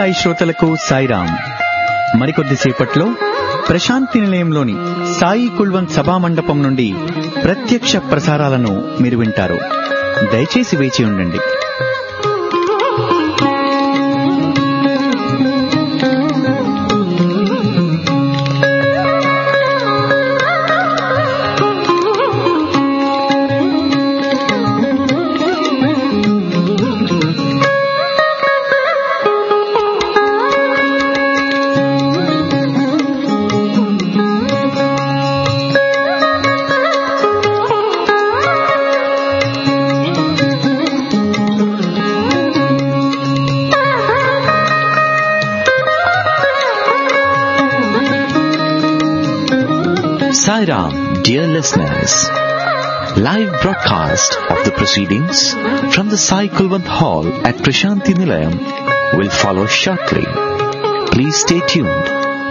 సాయి శ్రోతలకు సాయిరాం. మరికొద్దిసేపట్లో ప్రశాంతి నిలయంలోని సాయి కుల్వంత్ సభా మండపం నుండి ప్రత్యక్ష ప్రసారాలను మీరు వింటారు. దయచేసి వేచి ఉండండి. Sairam, dear listeners, live broadcast of the proceedings from the Sai Kulwant Hall at Prashanti Nilayam will follow shortly. Please stay tuned.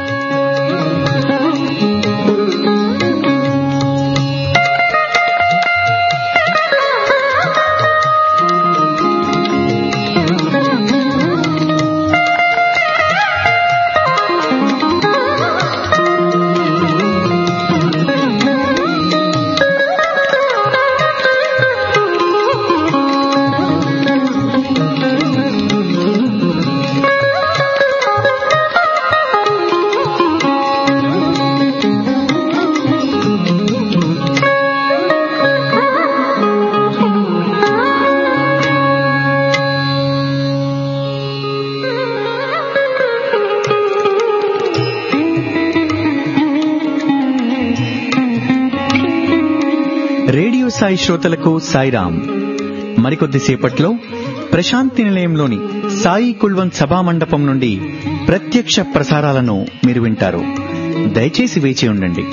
Radio Sai శ్రోతలకు సాయిరాం. మరికొద్దిసేపట్లో ప్రశాంతి నిలయంలోని సాయి కుల్వంత్ సభా మండపం నుండి ప్రత్యక్ష ప్రసారాలను మీరు వింటారు. దయచేసి వేచి ఉండండి.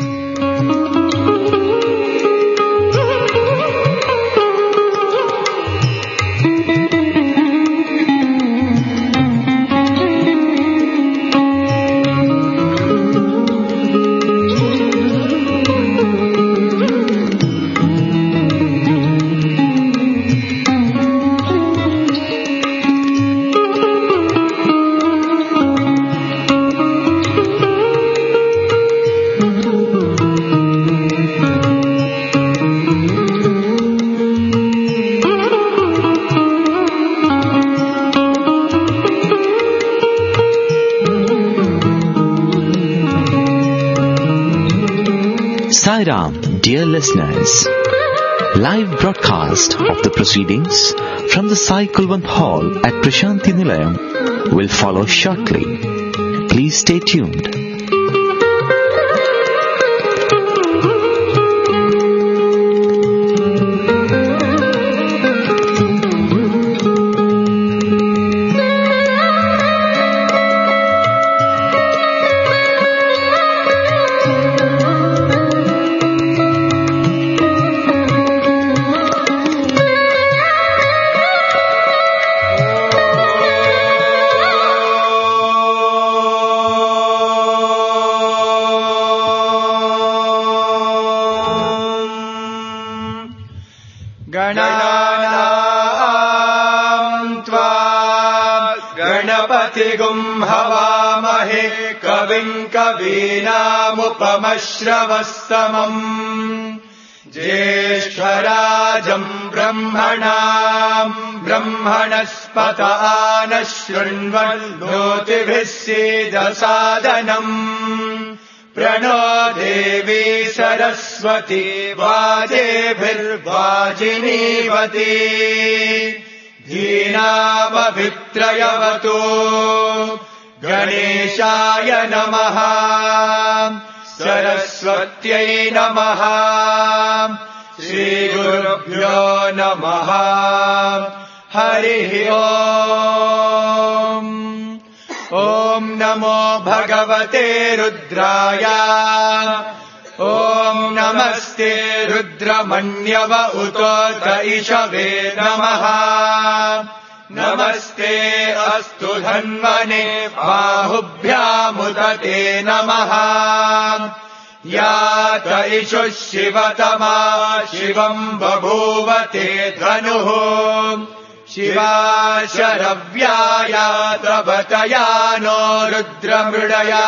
Sairam, dear listeners, live broadcast of the proceedings from the Sai Kulwant Hall at Prashanti Nilayam will follow shortly. Please stay tuned. हवामहे कविम् कवीनामुपमश्रवस्तमम् ज्येष्ठराजम् ब्रह्मणाम् ब्रह्मणस्पत नः शृण्वन्नोतिभिः सीदसादनम् प्रणो देवी सरस्वती वाजेभिर्वाजिनीवती धीनामभित्रयवतु गणेशाय नमः सरस्वत्यै नमः श्रीगुरुभ्यो नमः हरिः ओम् ॐ नमो भगवते रुद्राय ॐ नमस्ते रुद्रमन्यव उतोत इषवे नमः नमस्ते अस्तु धन्वने बाहुभ्यामुदते नमः यात इषुः शिवतमा शिवम् बभूव ते धनुः शिवा शरव्याया तवतया नो रुद्रमृडया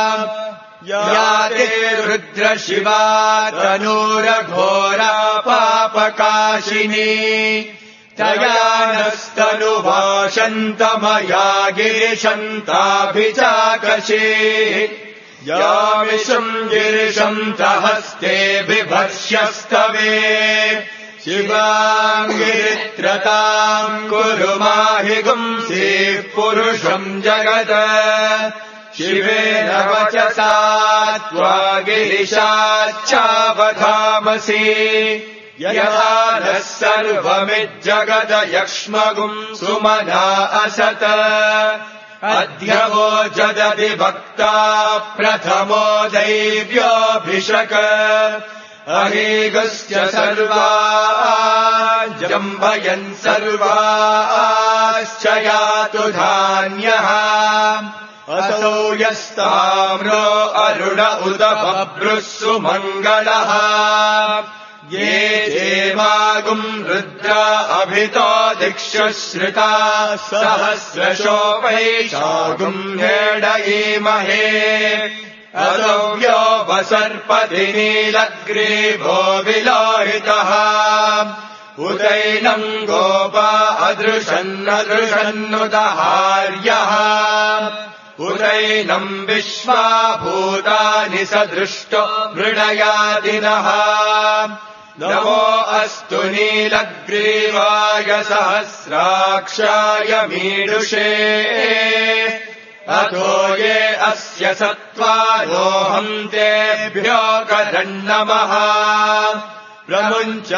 याते रुद्र शिवा तनूरघोरा पापकाशिनी तया नस्तनुभाषन्तमया गिरिशन्ताभिचाकशे यामिषम् गिरिशन्तहस्ते बिभर्ष्यस्तवे शिवाम् गिरित्रताम् कुरु माहि गुंसीः पुरुषम् जगत् शिवेन वचसा त्वा गिरिशाच्चावधामसि यथा नः सर्वमिज्जगदयक्ष्मगुम् सुमना असत अद्य वोचदति वक्ता प्रथमो दैव्योऽभिषक अहेगस्य सर्वा जम्भयन् सर्वाश्च यातु धान्यः असौ यस्ताम्रो अरुण उत बभ्रुः सुमङ्गलः ये देवागुम् रुद्रा अभितो दिक्षुश्रिता सहस्रशो वैशागुम् हेडयीमहे असव्यो वसर्पति नीलग्रीवो विलोहितः उदैनम् गोपा अदृशन्नदृशन्नुदहार्यः उदैनम् विश्वा भूतानि सदृष्टो मृडयादिनः नमो अस्तु नीलग्रीवाय सहस्राक्षाय मीडुषे अथो ये अस्य सत्त्वारोऽहम् तेभ्यो करन्नमः प्रमुञ्च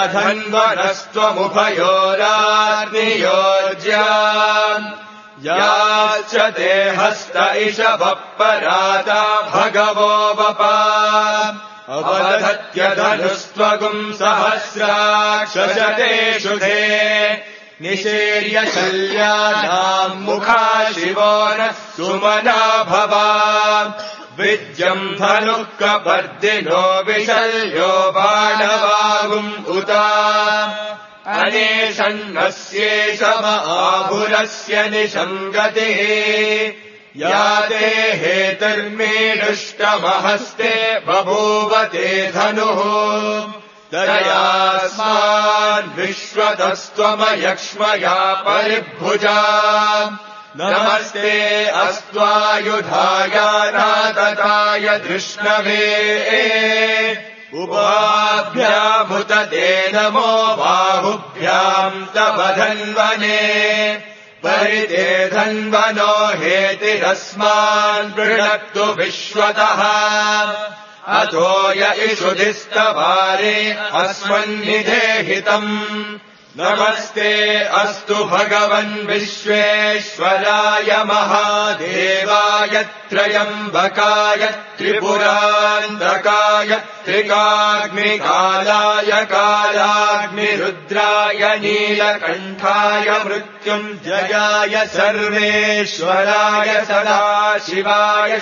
धन्वनस्त्वमुभयोराग्नियोज्या याश्च ते हस्त इषवः पराता भगवो वपा अवदत्य धनुस्त्वगुम् सहस्राक्षशते शुधे निशीर्य शल्यानाम् मुखा शिवो नः सुमना भवा विद्यम् धनुः कपर्दिनो विशल्यो बाणवागुम् उता अनेशन्नस्येषमाहुरस्य निषङ्गतिः याते हेतुर्मीडुष्टमहस्ते बभूव ते धनुः तयास्मान् विश्वतस्त्वमयक्ष्मया परिभुजा नमस्ते अस्त्वायुधाय नातताय धृष्णवे उभाभ्यामुत ते नमो बाहुभ्याम् तव धन्वने परिते धन्वनो हेतिरस्मान् पृणक्तु विश्वतः अथो य इषुधिस्तवारे अस्मन्निधेहितम् नमस्ते अस्तु भगवन् विश्वेश्वराय महादेवाय त्र्यम्बकाय त्रिपुरान्तकाय त्रिकाग्निकालाय कालाग्निरुद्राय नीलकण्ठाय मृत्युञ्जयाय सर्वेश्वराय सदाशिवाय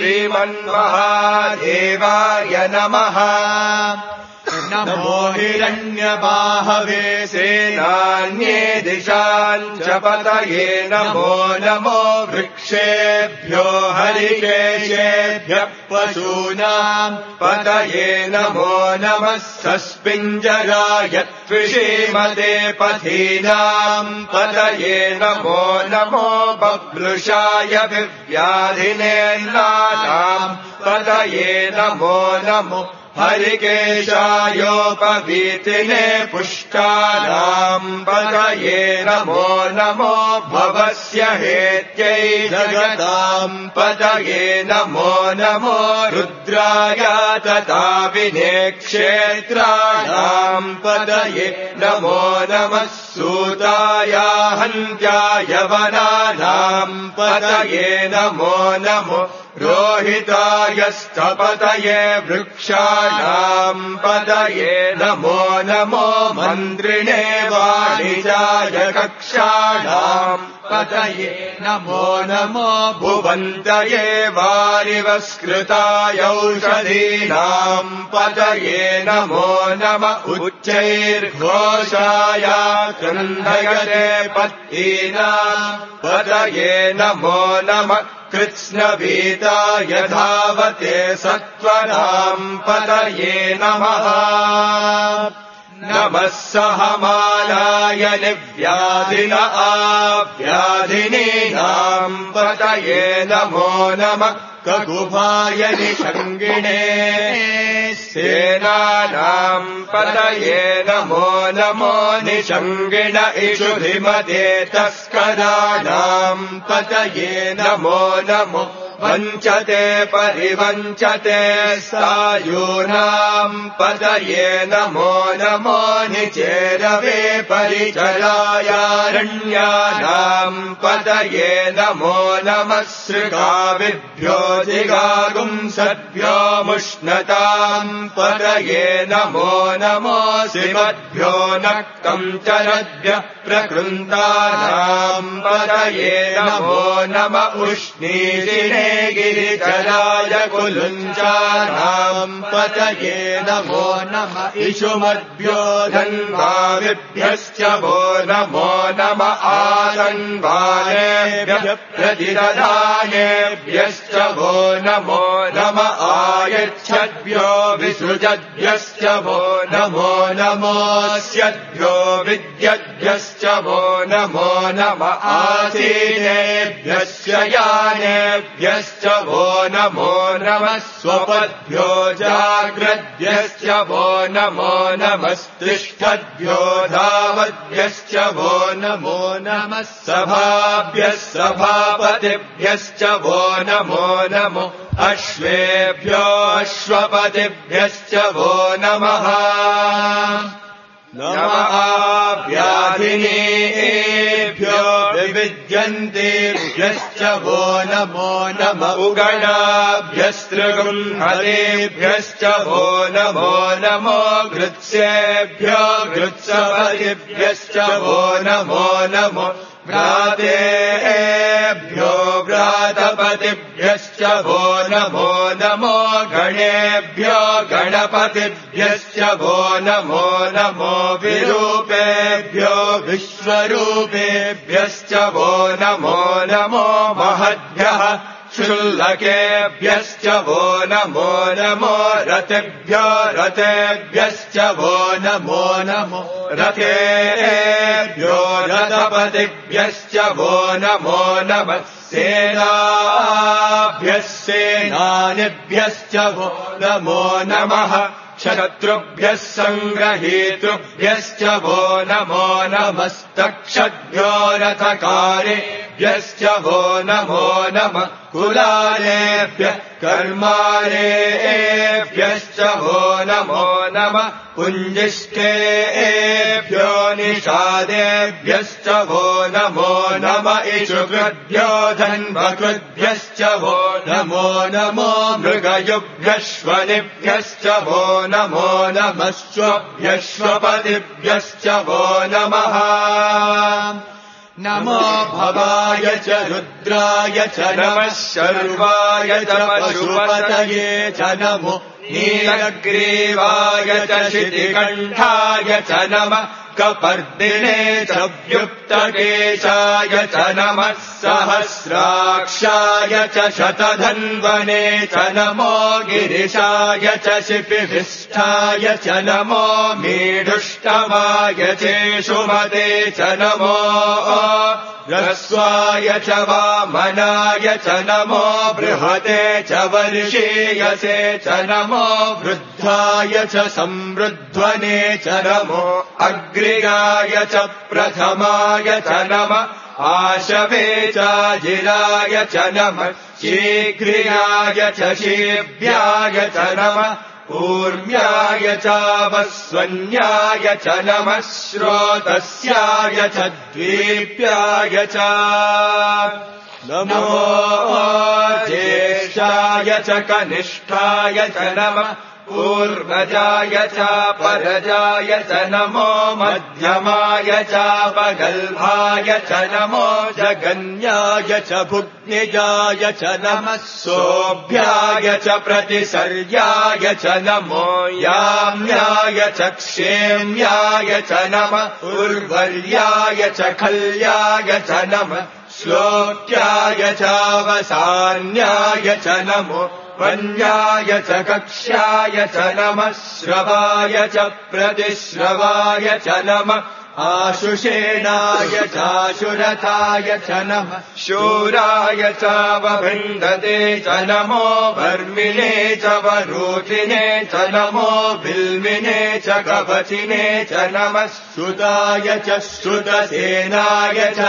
श्रीमन्महादेवाय नमः नमो हिरण्यबाहवे सेनान्ये दिशाम् च पतये नमो नमो वृक्षेभ्यो हरिकेशेभ्यः पशूनाम् पतये नमो नमः सस्पिञ्जराय त्विषीमते पथीनाम् पतये नमो नमो बभ्रुषाय विव्याधिनेन्नानाम् पतये नमो नमो हरिकेशायोपवीतिने पुष्टानाम् पतये नमो नमो भवस्य हेत्यै जगताम् पतये नमो नमो रुद्राय तथा विने क्षेत्राणाम् पतये नमो नमः सूताय हन्त्याय वनानाम् पतये नमो नमो रोहिताय स्थपतये वृक्षाणाम् पतये नमो नमो मन्त्रिणे वाणिजाय कक्षाणाम् पतये नमो नमो भुवन्तये वारिवस्कृतायौषधीनाम् पतये नमो नम उच्चैर्घोषाय क्रन्दयते पत्नीनाम् पतये नमो नम कृत्स्नवीताय धावते सत्त्वनाम् पतये नमः नमः सहमानाय निव्याधिन आव्याधिनीनाम् पतये नमो नमः ककुभाय निषङ्गिणे सेनानाम् पतये नमो नमो निषङ्गिण इषुधिमते तस्कराणाम् पतये नमो नमो वञ्चते परिवञ्चते सायूनाम् पतये नमो नमो निचेरवे परिचरायारण्यानाम् पतये नमो नमः सृगाविभ्यो जिगागुंसद्भ्यो मुष्णताम् पतये नमो नमो श्रीमद्भ्यो नक्तम् चरद्भ्यः प्रकृन्तानाम् पतये नमो नम उष्णीदिने गिरिचराय कुलुञ्जानाम् पतये नमो नम इषुमद्भ्यो धन्वाविभ्यश्च वो नमो नम आधन्वानेभ्यः प्रतिदधानेभ्यश्च वो नमो नम आयच्छद्भ्यो विसृजद्भ्यश्च वो नमो नमोऽस्यद्भ्यो विद्यद्भ्यश्च वो नमो नम आसीनेभ्यश्च यानेभ्यश्च वो नमो नमः स्वपद्भ्यो जाग्रद्भ्यश्च वो नमो नमस्तिष्ठद्भ्यो धावद्भ्यश्च वो नमो नमः सभाभ्यः सभापतिभ्यश्च वो नमो नमो अश्वेभ्यो अश्वपतिभ्यश्च वो नमः नमः व्याधिनेभ्यो विविद्यन्तेभ्यश्च वो नमो नम उगणाभ्यस्त्रिगुंहरेभ्यश्च वो नमो नमो घृत्सेभ्यो घृत्सपतिभ्यश्च वो नमो नमो व्रातेभ्यो व्रातपतिभ्यश्च वो नमो नमो गणेभ्यो गणपतिभ्यश्च वो नमो नमो विरूपेभ्यो विश्वरूपेभ्यश्च वो नमो नमो महद्भ्यः क्षुल्लकेभ्यश्च वो नमो नमो रतेभ्यो रतेभ्यश्च वो नमो नमो रतेभ्यो रथपतिभ्यश्च वो नमो नमः सेनाभ्यः सेनानिभ्यश्च वो नमो नमः शत्रुभ्यः सङ्ग्रहीतृभ्यश्च वो नमो नमस्तक्षद्भ्यो रथकारेभ्यश्च वो नमो नमः कुलालेभ्यः कर्मारेभ्यश्च वो नमो नमः कुञ्जिष्टेभ्यो निषादेभ्यश्च वो नमो नम इषुकृद्भ्यो धन्वकृद्भ्यश्च वो नमो नमो मृगयुभ्यश्वनिभ्यश्च वो नमो नमश्वभ्यश्वपतिभ्यश्च वो नमः नमो भवाय च रुद्राय च नमः शर्वाय च पशुपतये च नमो नीलग्रीवाय च शितिकण्ठाय च नमः कपर्दिने च व्युक्तकेशाय च नमः सहस्राक्षाय च शतधन्वने च नमो गिरिशाय च शिपिविष्ठाय च नमो मीढुष्टमाय चेषुमते च नमो ह्रस्वाय च वामनाय च नमो बृहते च वर्षीयसे च नमो वृद्धाय च संवृध्वने च नमो अग्रियाय च प्रथमाय च नमः आशवे चाजिराय च नमः शीघ्रियाय च शीभ्याय च नमः ऊर्म्याय चावस्वन्याय च नमः श्रोतस्याय च द्वीप्याय च नमो ज्येष्ठाय च कनिष्ठाय च नमः पूर्वजाय च परजाय च नमो मध्यमाय च पगल्भाय च नमो जगन्याय च भुग्निजाय च नमः सोऽभ्याय च प्रतिसर्याय च नमो याम्याय च क्षेम्याय च नमः उर्वर्याय च खल्याय च नमः श्लोक्याय चावसान्याय च नमो वन्याय च कक्ष्याय च नमः श्रवाय च प्रतिश्रवाय च नमः आशुषेणाय चाशुरथाय च नमः शूराय चावभिन्दते च नमो वर्मिणे च वरोधिने च नमो बिल्मिने च कवचिने च नमः श्रुताय च श्रुतसेनाय च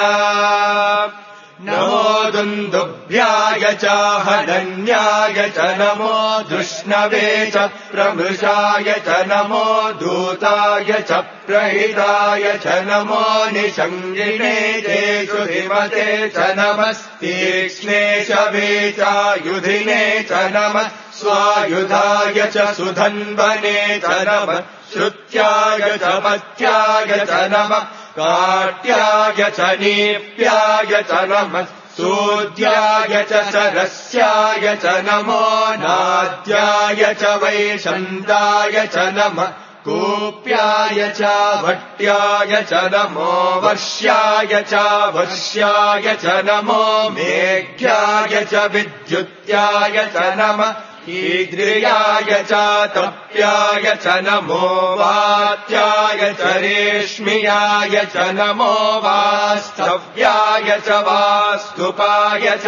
नमो दुन्दुभ्याय च हनन्याय च नमो धृष्णवे च प्रमृषाय च नमो दूताय च प्रहिताय च नमो निषङ्गिणे तेषु हिमते च नमस्तीक्ष्णे शवे चायुधिने च नमः स्वायुधाय च सुधन्वने च नमः श्रुत्याय च पथ्याय च नमः काट्याय च नीप्याय च नमः सूद्याय च सरस्याय च नमो नाद्याय च वैशन्ताय च नमः कूप्याय च भट्याय च नमो वर्ष्याय च वर्ष्याय च नमो मेघ्याय च विद्युत्याय च नमः ईद्रियाय च तप्याय च नमो वात्याय च रेश्मियाय च नमो वास्तव्याय च वास्तुपाय च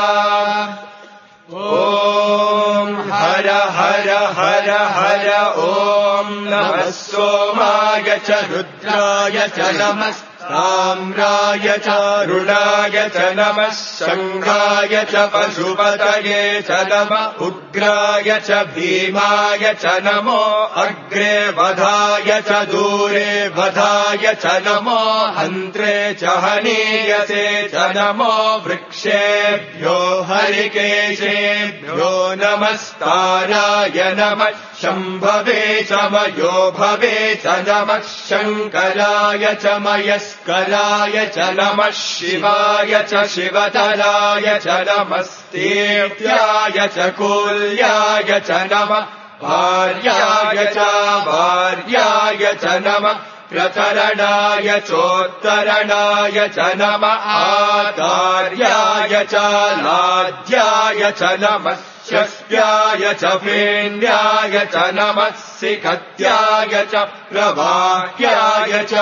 ॐ हर हर हर हर ॐ नमः सोमाय च रुद्राय च नमः ताम्राय च रुणाय च नमः शङ्खाय च पशुपतये च नमः उग्राय च भीमाय च नमो अग्रे वधाय च दूरे वधाय च नमो हन्त्रे च हनीयसे च नमो वृक्षेभ्यो हरिकेशेभ्यो नमस्ताराय नमः शम्भवे च मयो भवे च नमः शङ्कराय च मयस्कराय च नमः शिवाय च शिवतराय च नमस्तेभ्याय च कूल्याय च नमः भार्याय च भार्याय च नमः प्रतरणाय चोत्तरणाय च नमः आचार्याय च लाद्याय च नमः शस्याय च फेन्याय च नमः सिखत्याय च प्रवाह्याय च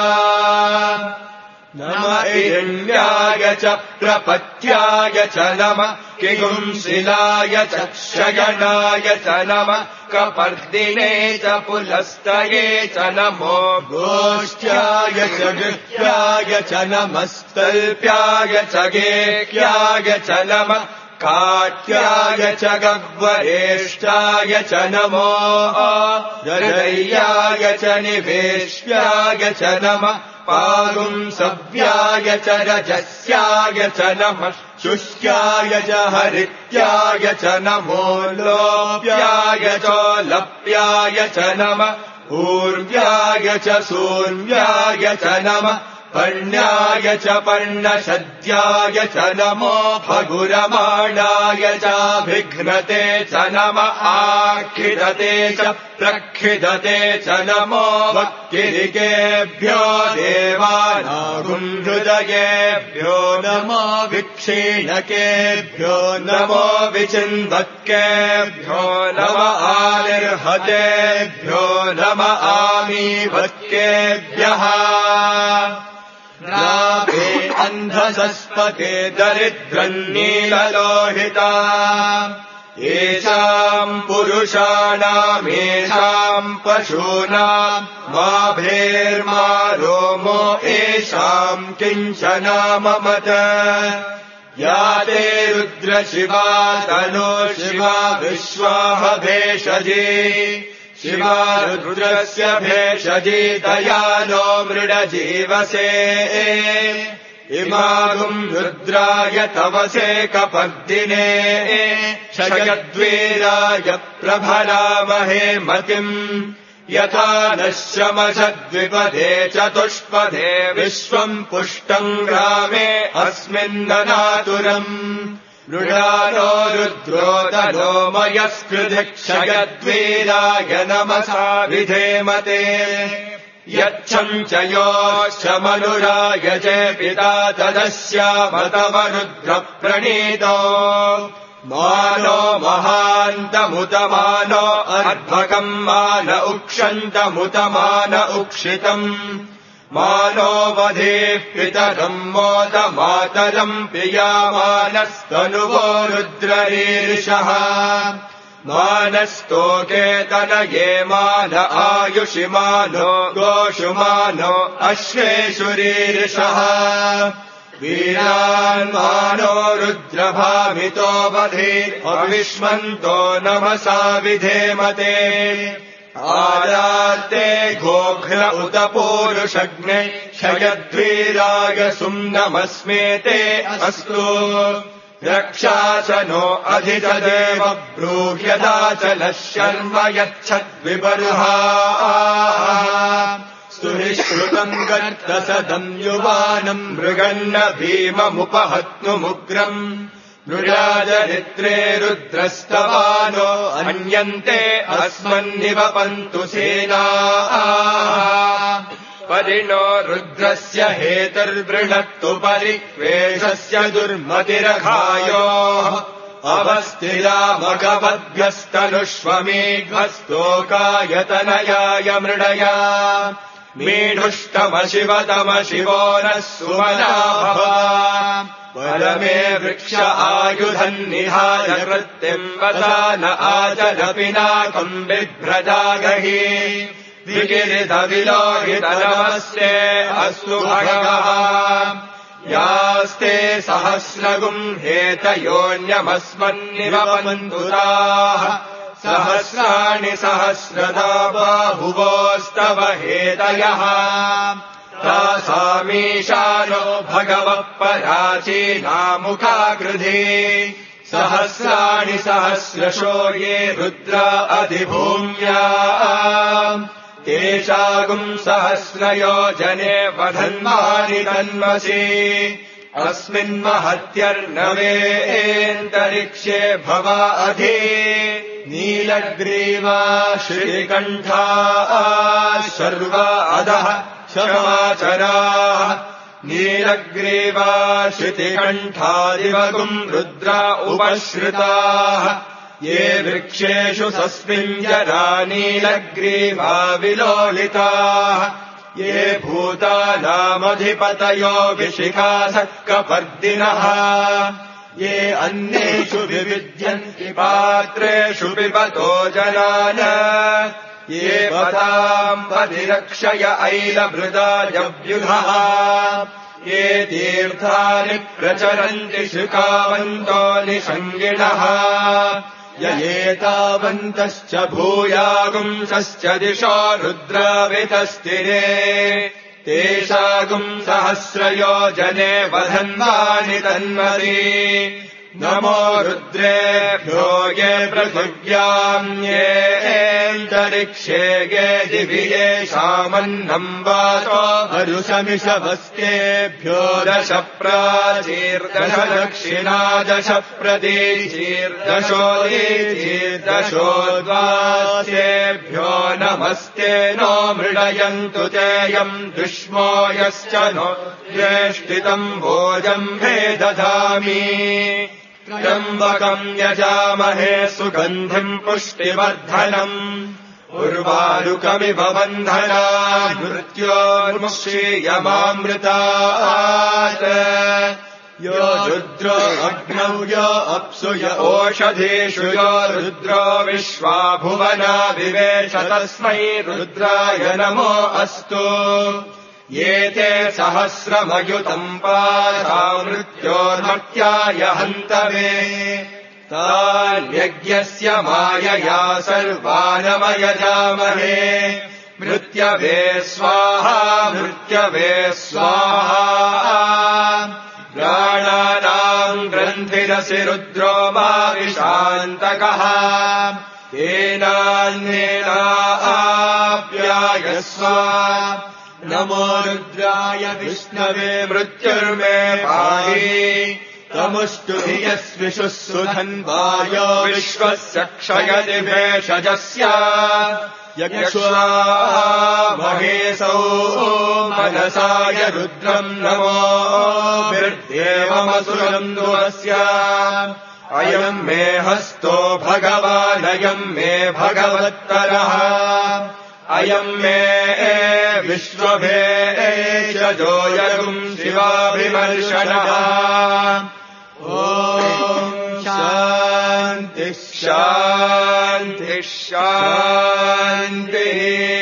नमः हिरण्याय च प्रपत्याय च नमः किगुंसिलाय च शयनाय च नमः कपर्दिने च पुलस्तये च नमो गोष्ठ्याय च गृह्याय च नमस्तल्प्याय च गेह्याय च नमः काट्याय च गह्वरेष्ठाय च नमो हृदयाय च निवेश्याय च नमः पागुंसव्याय च रजस्याय च नमः शुष्क्याय च हरित्याय च नमो लोप्याय च लप्याय च नमः ऊर्व्याय च सूर्व्याय च नमः पर्ण्याय च पर्णशद्याय च नमो फगुरमाणाय चाभिघ्नते च नमः आखिदते च प्रखिदते च नमो वक्किरिकेभ्यो देवानागुंहृदयेभ्यो नमो विक्षीणकेभ्यो नमो विचिन्वक्केभ्यो नमः आनिर्हतेभ्यो नमः आमीवक्केभ्यः राभे अन्धसस्पते दरिद्रन्नीललोहिता येषाम् पुरुषाणामेषाम् पशूनाम् माभेर्मा रोमो येषाम् किञ्चनाममत या ते रुद्रशिवा तनो शिवा विश्वाह भेषजी शिवा रुद्रस्य भेषजी दयालो मृडजीवसे इमागुम् रुद्राय तवसे कपर्दिने शयद्वीराय प्रभरामहे मतिम् यथा नश्यमशद्विपदे चतुष्पदे विश्वम् पुष्टम् ग्रामे अस्मिन्ननातुरम् मृडानो रुद्रोदनो मयस्कृधिक्षयद्वीराय नमसा विधेमते यच्छम् च योश्च मनुराय च पिता तदस्यामतव रुद्रप्रणीतो मानो महान्तमुतमानो अर्भकम् मान उक्षन्तमुतमान उक्षितम् मानो वधेः पितरम् मोदमातरम् पियामानस्तनुवो रुद्ररीर्षः मानस्तोके तनये मान आयुषि मानो गोषुमानो अश्वेषुरीर्षः वीरान्मानो रुद्रभामितो वधीर्विष्मन्तो नमसा विधेमते आदार्ते घोघ्र उत पूरुषग्ने क्षयद्वीराय सुम्नमस्मेते अस्तु रक्षासनो अधितदेव ब्रूह्यदाचलः शर्म यच्छद्विबर्हा सुनिश्रुतम् गर्तसदम् युवानम् मृगन्न भीममुपहत्नुमुग्रम् मृगाजरित्रे रुद्रस्तवानो अन्यन्ते अस्मन्निवपन्तु सेना परिणो रुद्रस्य हेतुर्वृणक्तु परिक्वेषस्य दुर्मतिरघायोः अवस्थिरामगवद्भ्यस्तनुष्वमेघस्तोकायतनयाय मृडया मीढुष्टमशिवतमशिवो नः सुमनाभव परमे वृक्ष आयुधन्निहाय वृत्तिम् वसान आचलपिनाकम् बिभ्रजागहि विकिरितविलोहितनमस्ते अस्तु भगवः यास्ते सहस्रगुम् हेतयोऽन्यमस्मन्निवपन्तुताः सहस्राणि सहस्रदा बाहुवोस्तव हेतयः तासामीशानो भगवः पराचीनामुखाकृधि सहस्राणि सहस्रशो ये रुद्रा अधिभूम्या तेषागुम् सहस्रयोजने वधन्मानि तन्मसि अस्मिन्महत्यर्नवेऽन्तरिक्षे भवा अधि नीलग्रीवा श्रीकण्ठा सर्वा अधः क्षमाचराः नीलग्रीवा श्रुतिकण्ठादिवगुम् रुद्रा उपश्रुताः ये वृक्षेषु सस्मिञ्जरा नीलग्रीवा विलोलिताः ये भूतानामधिपतयो विशिखासः कपर्दिनः ये अन्येषु विविध्यन्ति पात्रेषु पिबतो जनान ये पदाम् पतिरक्षय ऐलभृदाजव्युधः ये तीर्थानि प्रचरन्ति शुकावन्तो निषङ्गिणः य एतावन्तश्च भूयागुंसश्च दिशो रुद्रावितस्तिरे तेषागुम् सहस्रयोजने वधन्वानि तन्मति नमो रुद्रेभ्यो ये पृथिव्याम् येऽन्तरिक्षे ये दिवि येषामन्नम् वातो हरुषमिषवस्तेभ्यो दश प्राचीर्दश दक्षिणा दश प्रतीचीर्दशोदीचीर्दशोद्वासेभ्यो नमस्ते नो मृडयन्तु तेयम् दुष्मो यश्च नो ज्येष्ठितम् भोजम् मे दधामि त्र्यम्बकम् यजामहे सुगन्धिम् पुष्टिवर्धनम् उर्वारुकमिव बन्धना मृत्योर्मुक्षीयमामृतात् यो रुद्रो अग्नौ यो अप्सु य ओषधीषु यो रुद्रो विश्वा भुवना विवेश तस्मै रुद्राय नमो अस्तु ये ते सहस्रमयुतम् पासा मृत्योर्मर्त्याय हन्तवे तान्यज्ञस्य मायया सर्वानमयजामहे मृत्यवे स्वाहा मृत्यवे स्वाहा शान्तिरसि रुद्रो माविशान्तकः तेनान्येनाप्यायस्व नमो रुद्राय विष्णवे मृत्युर्मे पाहि तमुष्टुभियस्विषुः सुधन्वायो विश्वस्य क्षयति भेषजस्य यज्ञामहेसौ मनसाय रुद्रम् नमो विर्देवमसुरम् दुवस्य अयम् मे हस्तो भगवानयम् मे भगवत्तरः अयम् मे विश्वभेषजो यगुम् शिवाभिमर्शनः ॐ शान्तिः शान्तिः शान्तिः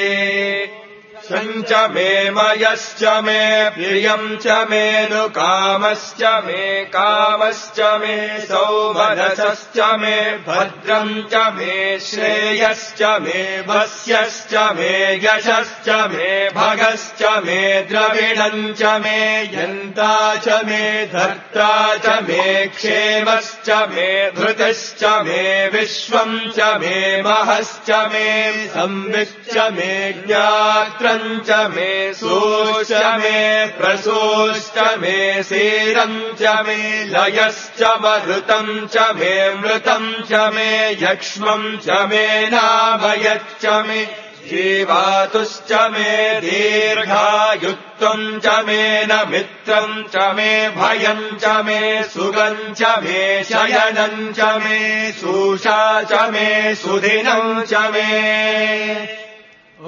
सञ्च मे मयश्च मे प्रियम् च मेऽनुकामश्च मे कामश्च मे सौमनसश्च मे भद्रम् च मे श्रेयश्च मे वस्यश्च मे यशश्च मे भगश्च मे द्रविणम् च मे यन्ता च मे धर्ता च मे क्षेमश्च मे धृतिश्च मे विश्वम् च मे महश्च मे संविश्च मे ज्ञात्रम् च मे सूश्च मे प्रसूश्च मे सीरम् च मे लयश्च मरुतम् च मे मृतम् च मे यक्ष्मम् च मे नामयच्च मे जीवातुश्च मे दीर्घायुत्वम् च मे न मित्रम् च मे भयम् च मे सुगम् च मे शयनम् च मे सूषा च मे सुदिनम् च मे ॐ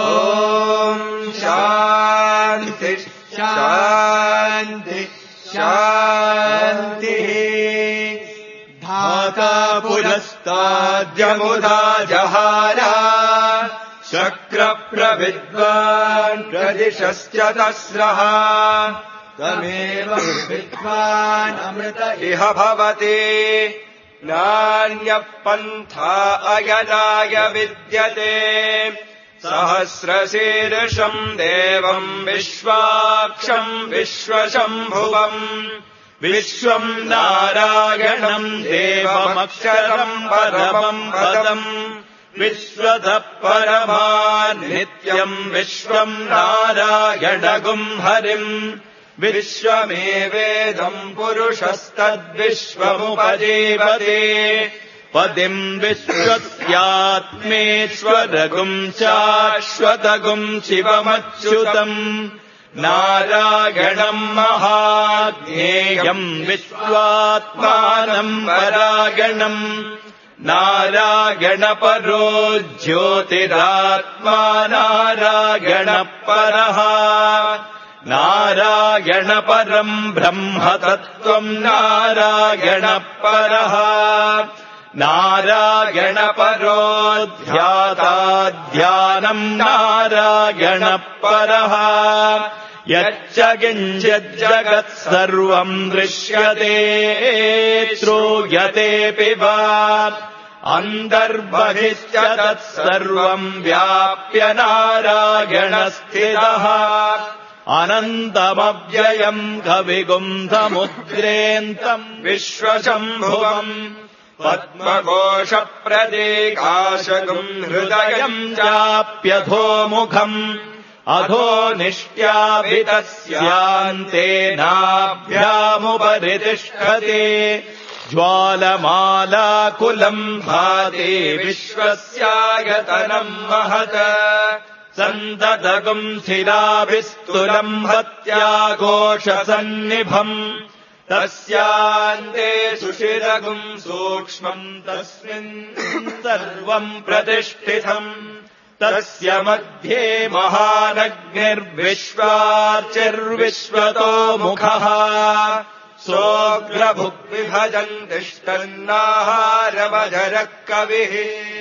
शान्तिः शान्तिः शान्तिः धाता पुरस्ताद्यमुदा जहारा शक्रप्रविद्वान् प्रदिशश्च तस्रः तमेव विद्वान् अमृत इह भवति नान्यः पन्था अयनाय विद्यते सहस्रशीर्षम् देवम् विश्वाक्षम् विश्वशम्भुवम् विश्वम् नारायणम् देवमक्षरम् परमम् पदम् विश्वतः परमान्नित्यम् विश्वम् नारायणगुम् हरिम् विश्वमेवेदम् पुरुषस्तद्विश्वमुपजीवते पदिम् विश्वस्यात्मेश्वरगुम् शाश्वतगुम् शिवमच्युतम् नारायणम् महाज्ञेयम् विश्वात्मानम् परायणम् नारायणपरो ज्योतिरात्मा नारायणपरः नारायणपरम् ब्रह्मतत्त्वम् नारायणपरः नारायणपरो ध्याता ध्यानम् नारायणपरः यच्च किञ्चिज्जगत् सर्वम् दृश्यते श्रूयतेऽपि वा अन्तर्बहिश्च तत्सर्वम् व्याप्य नारायणस्थितः अनन्तमव्ययम् कविगुंसमुद्रेन्तम् विश्वशम्भुवम् पद्मकोशप्रदेकाशगुम् हृदयम् चाप्यधोमुखम् अधो निष्ट्याभितस्यान्तेनाभ्यामुपरि तिष्ठति ज्वालमालाकुलम् भाति विश्वस्यायतनम् महत् सन्ततगुम् शिलाभिस्तुलम् भत्याघोषसन्निभम् तस्यान्ते सुशिरगुम् सूक्ष्मम् तस्मिन् सर्वम् प्रतिष्ठितम् तस्य मध्ये महानग्निर्विश्वार्चिर्विश्वतो मुखः सोऽग्रभुग्विभजन् तिष्ठन्नाहारमजरः कविः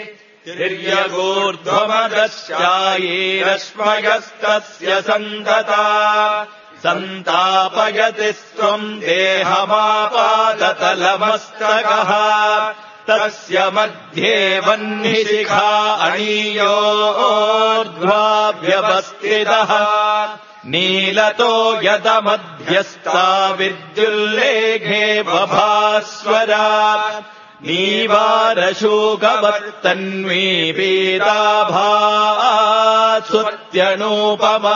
तिर्यगूर्ध्वमदश्चायैरश्मयस्तस्य सन्तता सन्तापयति स्वम् देहमापादतलमस्तकः तस्य मध्ये वह्निशिखा अणीयोर्ध्वाभ्यवस्थितः नीलतो यदमध्यस्था विद्युल्लेघे बभास्वरात् नीवारशोकवर्तन्वी पीताभात् सुत्यनूपमा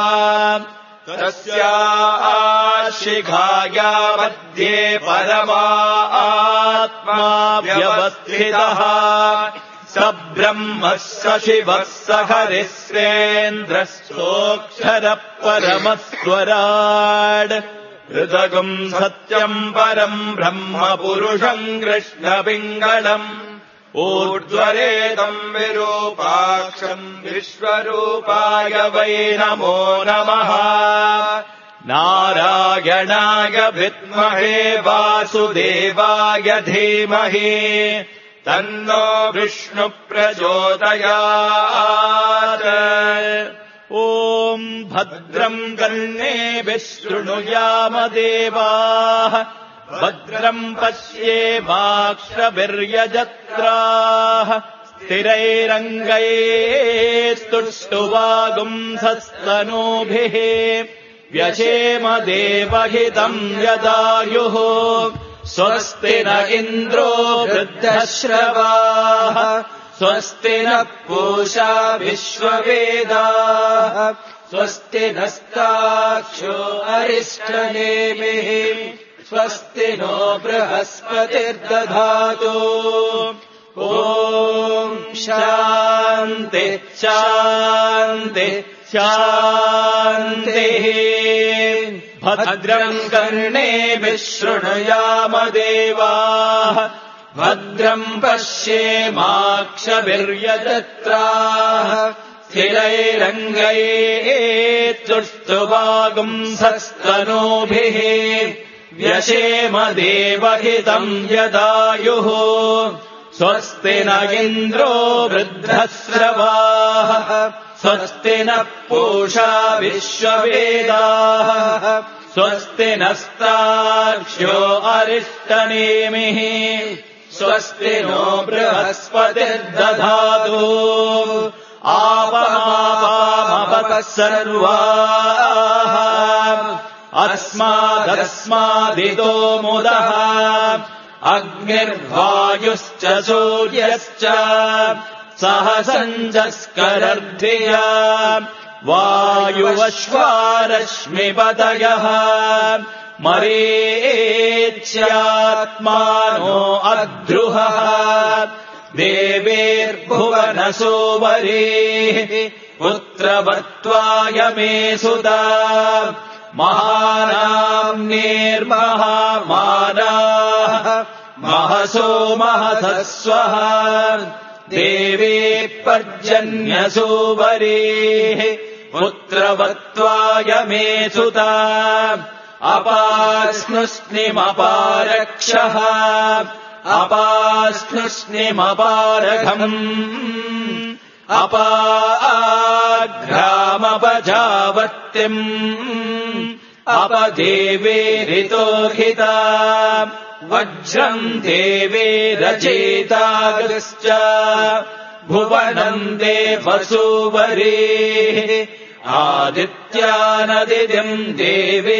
तस्या शिखाया मध्ये परमात्मा व्यवस्थितः स ब्रह्मः स शिवः स हरिश्रेन्द्रस्तोऽक्षरः परमस्वराड् हृदगम् सत्यम् परम् ब्रह्म पुरुषम् कृष्णपिङ्गलम् ऊर्ध्वरेतम् विरूपाक्षम् विश्वरूपाय वै नमो नमः नारायणाय विद्महे वासुदेवाय धीमहि तन्नो विष्णु प्रचोदयात् ॐ भद्रम् कर्णेभिः शृणुयाम देवाः भद्रम् पश्येमाक्षभिर्यजत्राः स्थिरैरङ्गैस्तुष्टुवागुंसस्तनूभिः व्यशेम देवहितम् यदायुः स्वस्ति न इन्द्रो वृद्धश्रवाः स्वस्ति नः पूषा विश्ववेदाः स्वस्ति नस्ताक्षो अरिष्टनेमिः स्वस्ति नो बृहस्पतिर्दधातु ॐ शान्ति शान्ति शान्तिः भद्रम् कर्णेभिः शृणुयाम देवाः भद्रम् पश्येमाक्षभिर्यजत्राः स्थिरैरङ्गैस्तुष्टुवागुंसस्तनूभिः व्यशेम देवहितम् यदायुः स्वस्ति न इन्द्रो वृद्धश्रवाः स्वस्ति नः पूषा विश्ववेदाः स्वस्ति नस्ताक्ष्यो अरिष्टनेमिः स्वस्ति नो बृहस्पतिर्दधातु आपमापामपः सर्वाः अस्मादस्मादितो मुदः अग्निर्वायुश्च सूर्यश्च सहसञ्जस्करर्धिया वायुवश्वारश्मिपतयः मरीच्यात्मानो अध्रुवः देवेर्भुवनसोवरेः पुत्रवत्त्वाय मे सुता महानाम्नेर्महामानाः महसो महसस्वः देवे पर्जन्यसोवरेः पुत्रवत्त्वाय मे सुता अपास्नुष्णिमपारक्षः अपास्नुष्णिमपारघम् अपाघ्रामपजावर्तिम् अपदेवेरितोहिता वज्रम् देवे रचेतागश्च भुवनम् देवसूवरेः आदित्यानदितिम् देवे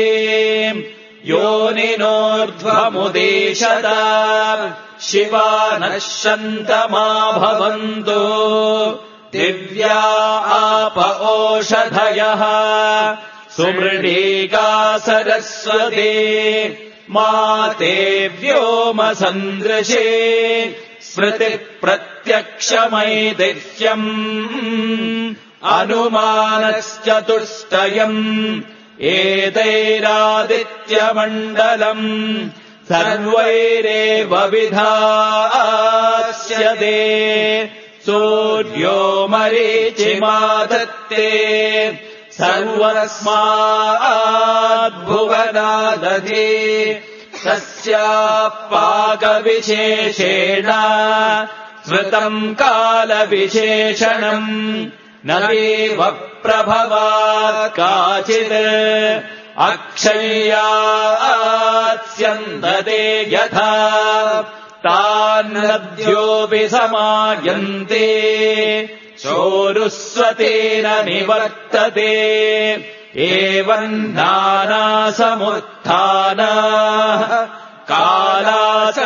योनिनोर्ध्वमुदेशत शिवा नश्यन्तमा भवन्तो दिव्या आप ओषधयः सुमृळीका सरस्वती माते व्योमसन्दृशे स्मृतिप्रत्यक्षमैदिह्यम् अनुमानश्चतुष्टयम् एतैरादित्यमण्डलम् सर्वैरेव विधास्यते सूर्यो मरीचिमादत्ते सर्वस्माद्भुवनादधे तस्यापाकविशेषेण स्मृतम् कालविशेषणम् नैव प्रभवात् काचित् अक्षय्यात्स्यन्दते यथा तान्नद्योऽपि समायन्ते चोरुस्वतेन निवर्तते एवम् नानासमुत्थानाः कालाः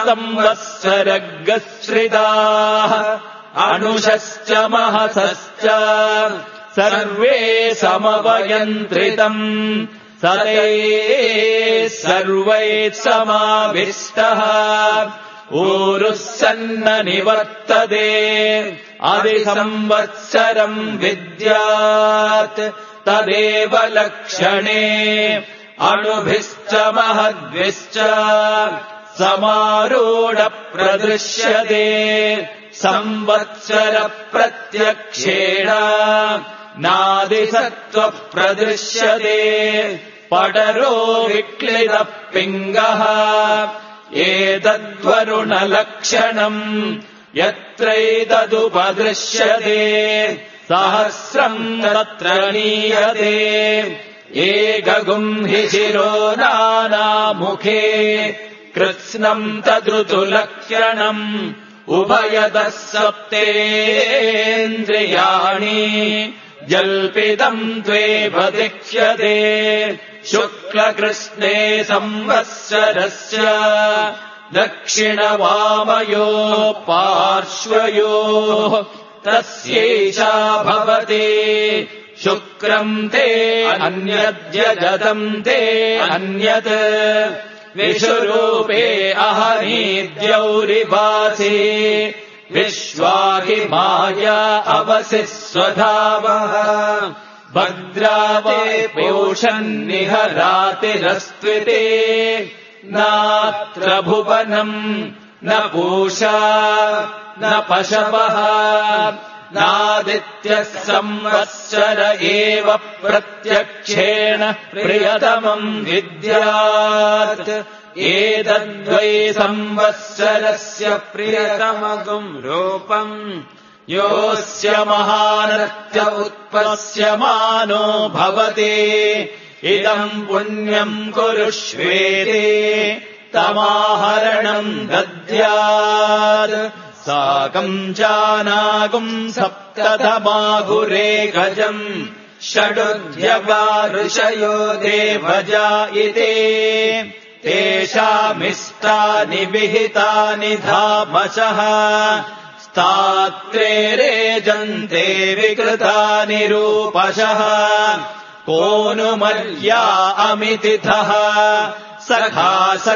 संवत्सरगश्रिताः अणुषश्च महसश्च सर्वे समवयन्त्रितम् सदैः सर्वैः समाविष्टः ऊरुः सन्न निवर्तते अधिसंवत्सरम् विद्यात् तदेव लक्षणे अणुभिश्च महद्भिश्च समारूढ प्रदृश्यते संवत्सर प्रत्यक्षेण नादिसत्त्वः प्रदृश्यते पडरो विक्लितः पिङ्गः एतद्वरुणलक्षणम् यत्रैतदुपदृश्यते सहस्रम् तत्र नीयते एकगुम् हि शिरो नानामुखे कृत्स्नम् तदृतुलक्षणम् उभयतः सप्तेन्द्रियाणि जल्पितम् द्वेपदिक्ष्यते शुक्लकृष्णे संवत्सरस्य दक्षिणवामयोः पार्श्वयोः तस्यैषा भवति शुक्रम् ते अन्यद्यजतम् ते अन्यत् विषुरूपे अहनीद्यौरिवासि विश्वाहि माया अवसि स्वधावः भद्राते पूषन्निहरातिरस्त्विते नात्र भुवनम् न पूषा न पशवः नादित्यः संवत्सर एव प्रत्यक्षेण प्रियतमम् विद्यात् एतद्वै संवत्सरस्य प्रियतमगुम् रूपम् योऽस्य महानत्य उत्पत्स्यमानो भवति इदम् पुण्यम् कुरुष्वेति तमाहरणम् दद्यात् साकम् चानागुम् सप्ततमाहुरेकजम् षडुद्यवा ऋषयो देवजा इति तेषामिष्टानि विहितानि धामशः स्तात्रे रेजन्ते विकृतानि रूपशः को नु मर्या अमितिथः सखा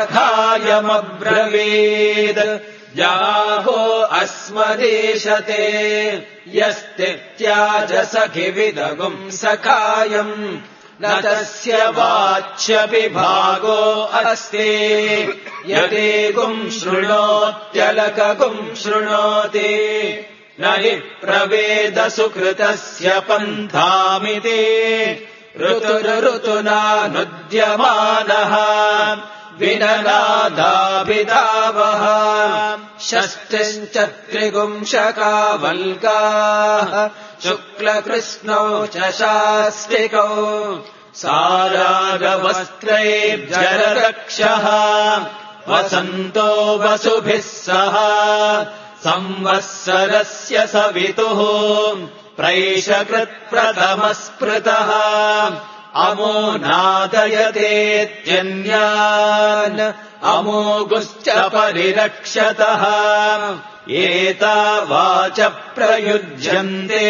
सखायमब्रवीत् याहो अस्मदीशते यस्तित्याज सखिविदगुम् सखायम् न तस्य वाच्यविभागो अस्ति यदेगुम् शृणोत्यलकगुम् शृणोति न हि प्रवेद सुकृतस्य पन्थामिति ऋतुरुतना नुद्यमानः विननादाभिधावः षष्टिश्च त्रिगुंशकावल्काः शुक्लकृष्णौ च शास्तिकौ सारागवस्त्रैर्जररक्षः वसन्तो वसुभिः सह संवत्सरस्य सवितुः प्रैषकृत्प्रथमस्पृतः अमो नादयतेत्यन्यान् अमोघुश्च परिरक्षतः एतावाच प्रयुज्यन्ते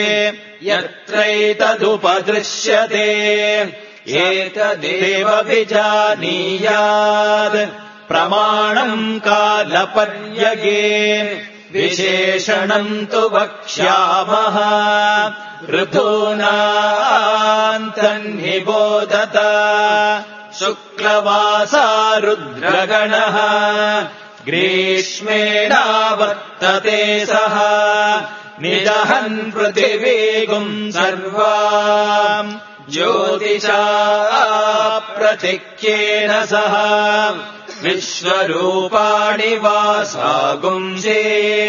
यत्रैतदुपदृश्यते एतदेव विजानीयात् प्रमाणम् कालपर्यगे विशेषणम् तु वक्ष्यामः ऋतूनान्तन्निबोधत शुक्लवासा रुद्रगणः ग्रीष्मेणावर्तते सः निदहन् पृथिवीगुम् सर्वाम् ज्योतिषा प्रतिख्येन सह विश्वरूपाणि वासागुंसे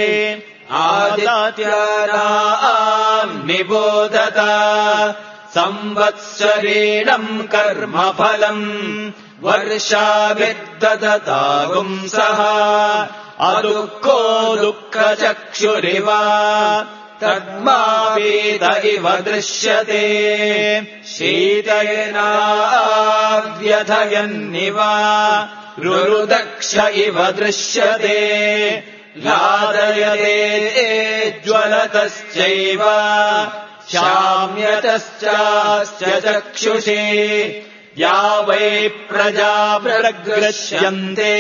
आदित्यानाम् निबोधत संवत्सरेणम् कर्मफलम् वर्षाभिर्ददतागुंसः अदुःखो दुःखचक्षुरिव तद्मापीत इव दृश्यते शीतेनाव्यथयन्निव रुरुदक्ष इव दृश्यते लादयते ज्वलतश्चैव शाम्यतश्चास्य चक्षुषे या वै प्रजा प्रगृह्यन्ते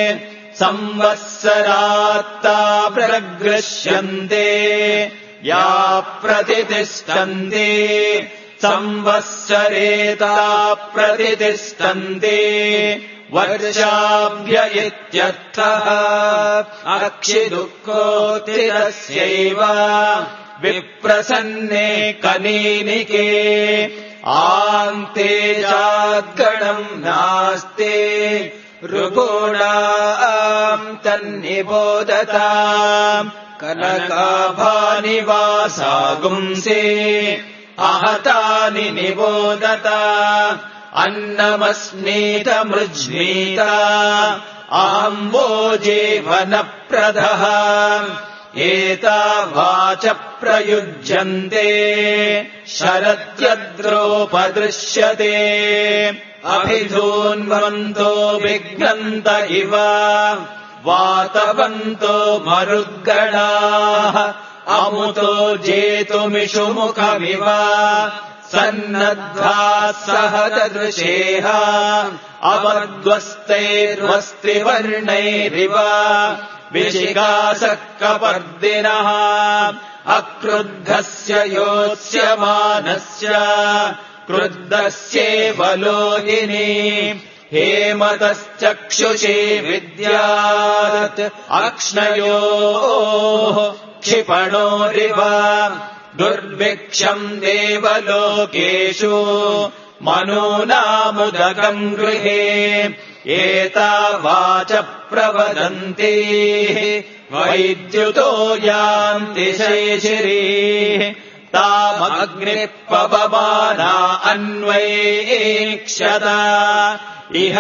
संवत्सरात्ता प्रगृह्यन्ते या प्रतितिष्ठन्ते संवत्सरेता प्रतितिष्ठन्ते वर्षाभ्य इत्यर्थः अक्षिदुःखोत्थितस्यैव विप्रसन्ने कनीनिके आन्ते चाद्गणम् नास्ते ऋगूणाम् तन्निबोधताम् कनकाभानि वासागुंसे आहतानि निबोधता अन्नमस्नीतमृज्नीता आम्बोजीवनप्रदः एता वाच प्रयुज्यन्ते शरत्यद्रोपदृश्यते अभिधून्वन्तो विघ्नन्त इव वातवन्तो मरुद्गणाः अमुतो जेतुमिषुमुखमिव सन्नद्धाः सह ददृशेह अवद्वस्तैर्वस्त्रिवर्णैरिव विशिखासः कपर्दिनः अक्रुद्धस्य योत्स्यमानस्य क्रुद्धस्येव लोहिनी हेमतश्चक्षुषे विद्यात् अक्ष्णयोः क्षिपणोरिव दुर्भिक्षम् देवलोकेषु मनूनामुदकम् गृहे एता वाच प्रवदन्ति वैद्युतो यान्ति शैशिरीः तामग्निः पवमाना अन्वैक्षता इह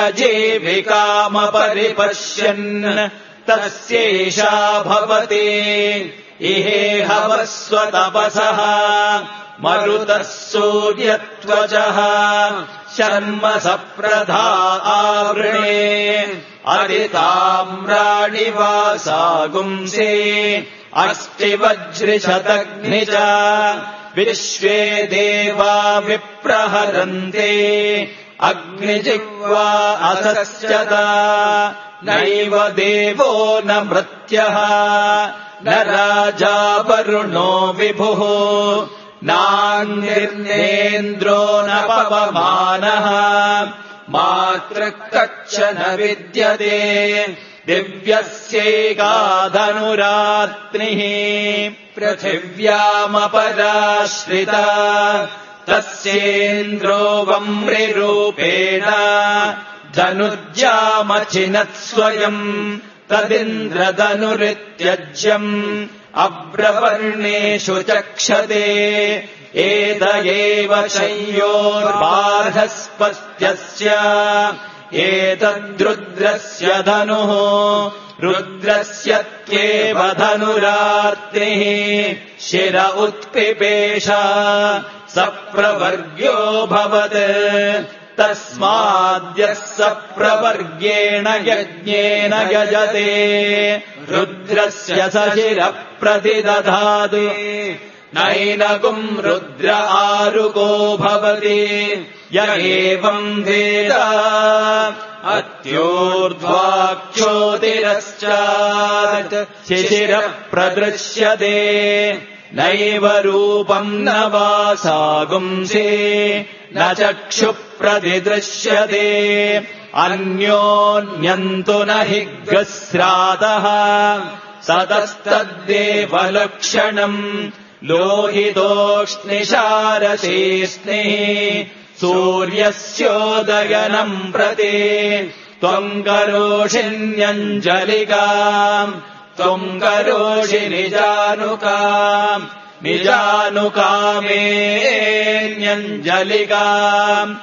जीविकामपरिपश्यन् तस्यैषा भवति इहेह वस्वतपसः मरुतः सूर्यत्वचः शर्म सप्रधा आवृणे अदिताम्राणि वासागुंसे अस्टिवज्रिशतग्नि च विश्वे देवा विप्रहरन्ते अग्निजिह्वा असस्यता नैव देवो न मृत्यः न राजा वरुणो विभुः नान्निर्नेन्द्रो न पवमानः मातृः कच्छन विद्यते दिव्यस्यैकाधनुरात्रिः पृथिव्यामपराश्रिता तस्येन्द्रो वम्रिरूपेण धनुर्जामचिनत्स्वयम् तदिन्द्रधनुरित्यज्यम् अभ्रवर्णेषु चक्षते एत एव शय्योर्बार्हस्पत्यस्य एतद्रुद्रस्य धनुः रुद्रस्यत्येव धनुरात्रिः शिर उत्पिपेष सप्रवर्ग्यो भवत् तस्माद्यः सप्रवर्गेण यज्ञेन यजते रुद्रस्य स शिरः प्रतिदधातु नैनगुम् रुद्र आरुको भवति य एवम् वेद अत्योर्ध्वाक्षोतिरश्चात् शिशिरः प्रदृश्यते नैव रूपम् न वासागुंसे न चक्षुः प्रतिदृश्यते अन्योन्यन्तु न हि ग्रस्रातः सतस्तद्देवलक्षणम् लोहितोष्णिशारसेस्निः सूर्यस्योदयनम् प्रति त्वम् करोषिण्यञ्जलिकाम् त्वम् करोषि निजानुकाम् निजानुकामेऽन्यञ्जलिकाम्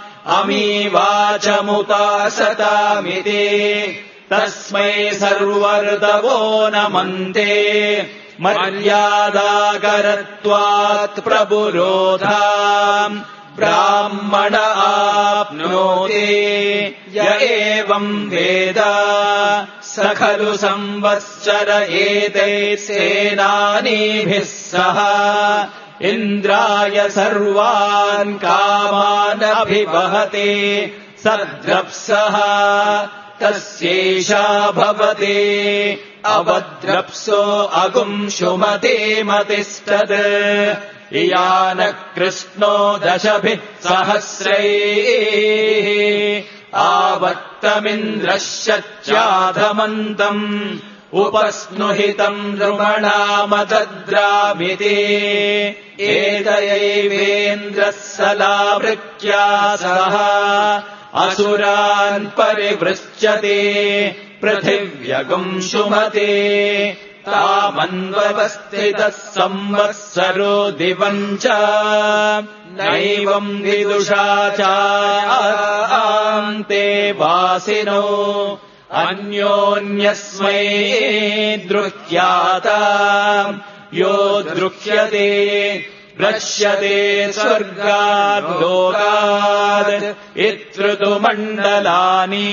अमीवाचमुपासतामिति तस्मै सर्वर्तवो नमन्ते मर्यादाकरत्वात् प्रपुरोधा ब्राह्मण आप्नोति य एवम् वेद स खलु संवत्सर एतैः सेनानीभिः सह इन्द्राय सर्वान् कामान् अभिवहति सद्रप्सः तस्यैषा भवति अवद्रप्सो अगुंशुमते मतिस्तद् इयानः कृष्णो 10,000 सहस्रैः आवर्तमिन्द्रश्चाधमन्तम् उपस्नुहितम् नृमणामदद्रामिति एतयैवेन्द्रः सलावृत्या सह असुरान् परिवृश्यते पृथिव्यगुंशुमते तामन्वस्थितः संवत्सरो दिवम् च नैवम् विदुषा चान्ते वासिनो अन्योन्यस्मै द्रुह्याता यो द्रुह्यते पृश्यते स्वर्गात् लोकात् इत्ऋतुमण्डलानि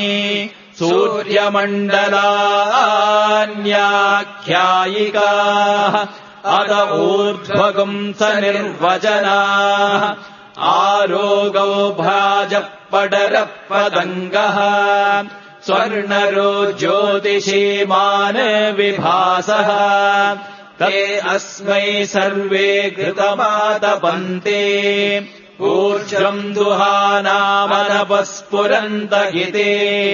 सूर्यमण्डलान्याख्यायिकाः अद ऊर्ध्वगुम् स निर्वचनाः आरोगौ भाजः पडरः पतङ्गः स्वर्णरो ज्योतिषीमान् विभासः ते अस्मै सर्वे घृतमातपन्ते ऊर्जम् दुहानामनपस्फुरन्त हिते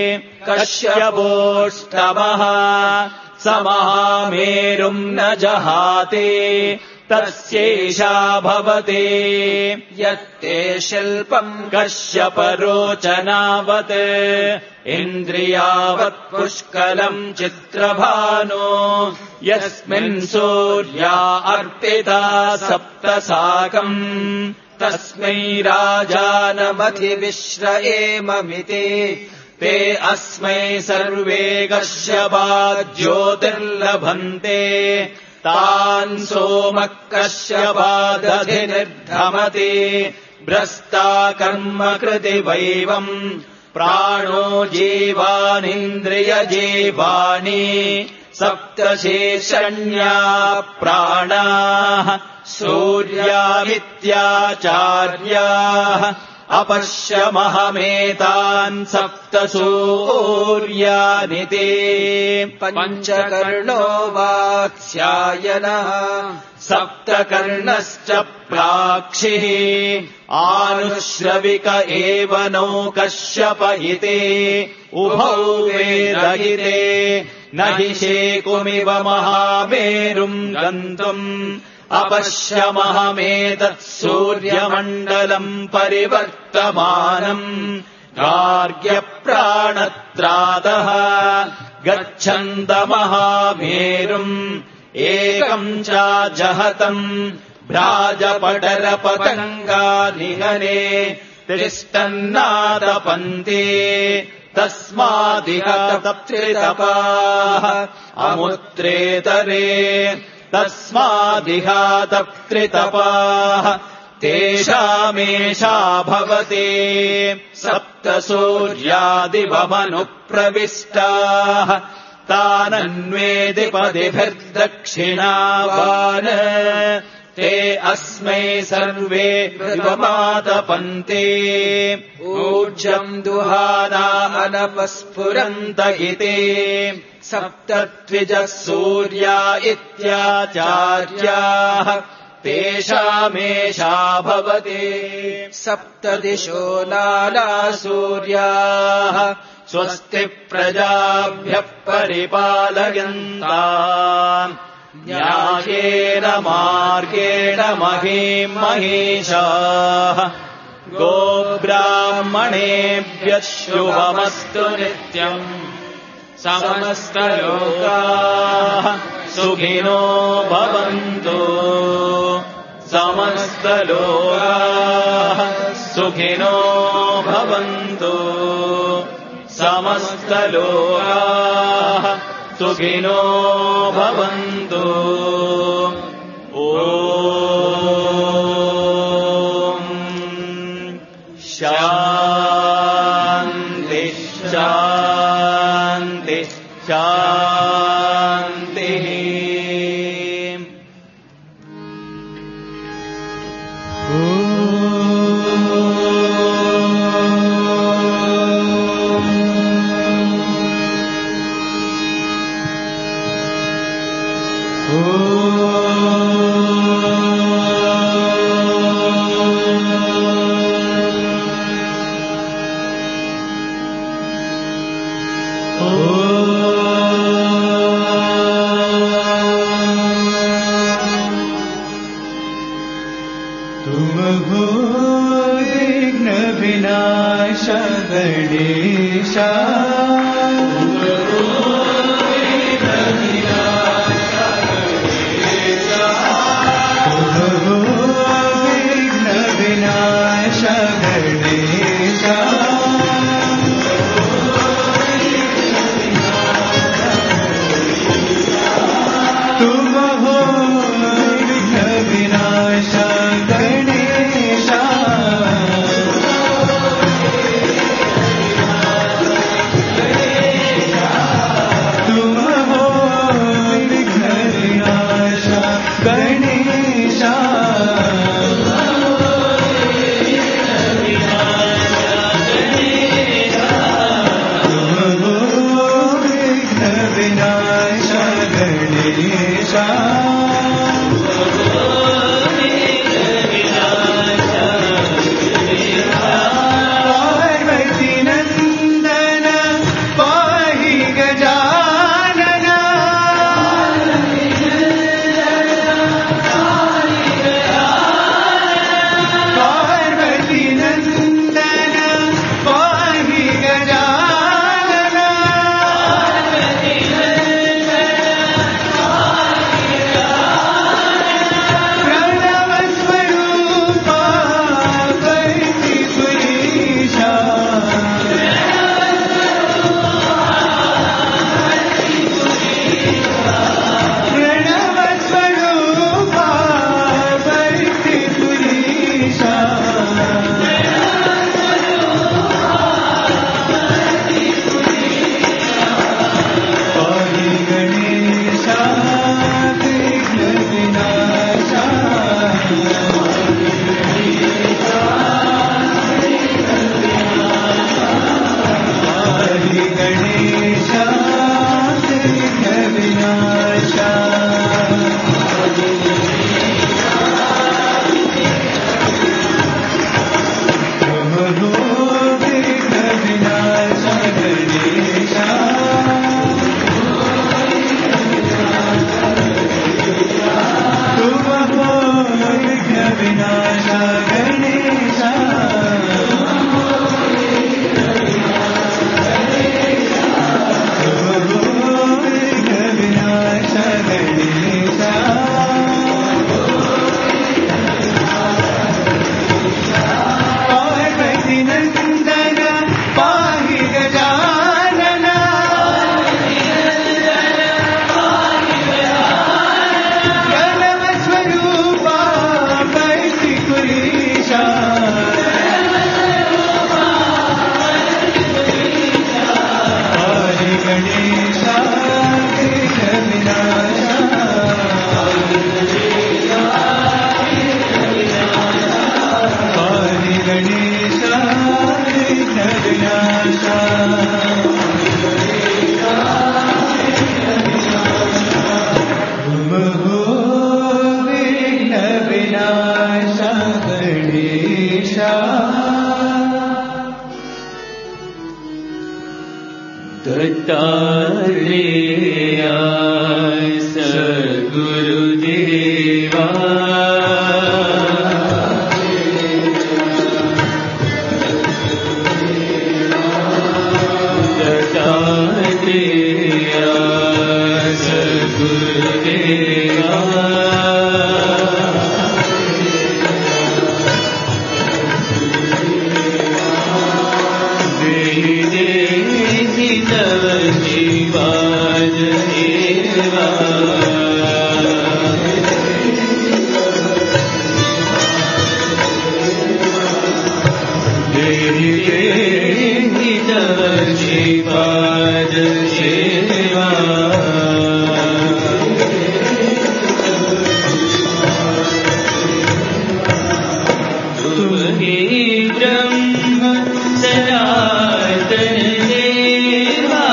कश्यपोष्टमः स महामेरुम् न जहाते तस्यैषा भवते यत्ते शिल्पम् कश्यपरोचनावत् इन्द्रियावत् पुष्कलम् चित्रभानो यस्मिन् सूर्या अर्पिता 7 साकम् तस्मै राजानमधिविश्र एममिति ते अस्मै सर्वे कश्यपात् ज्योतिर्लभन्ते तान् सोमः कश्यपादधिनिर्धमति भ्रष्टा कर्म कृतिवैवम् प्राणो जीवानिन्द्रियजीवानि 7 शेषण्या प्राणाः सूर्यामित्याचार्याः अपश्यमहमेतान् 7 सूर्यानि ते पञ्चकर्णो वात्स्यायनः 7 कर्णश्च प्राक्षिः आनुश्रविक एव नो कश्यप इति उभौ वेदहिते न हि शेकुमिव महामेरुम् गन्तुम् अपश्यमहमेतत् सूर्यमण्डलम् परिवर्तमानम् गार्ग्यप्राणत्रातः गच्छन्तमहामेरुम् एकम् चाजहतम् भ्राजपटरपतङ्गानिहने तिष्ठन्नादपन्ते तस्मादिह तप्त्रितपाः अमुत्रेतरे तस्मादिहा तप्त्रितपाः तेषामेषा भवते 7 सूर्यादिवमनुप्रविष्टाः तानन्वेदिपदिभिर्दक्षिणावान् ते अस्मै सर्वे विवमातपन्ते ऊर्जम् दुहानामनपस्फुरन्त इति 7 द्विजः सूर्या इत्याचार्याः तेषामेषा भवते 7 दिशो नाना सूर्याः स्वस्ति प्रजाभ्यः परिपालयन्ताम् न्यायेन मार्गेण महीम् महिषाः गोब्राह्मणेभ्यः शुभमस्तु नित्यम् समस्तलोकाः सुखिनो भवन्तु समस्तलोकाः सुखिनो भवन्तु समस्तलोकाः सुखिनो भवन्तु शान्ति शान्तिः। Thank you. श्रीपाद सेवा तुम ही ब्रह्म सनातन देवा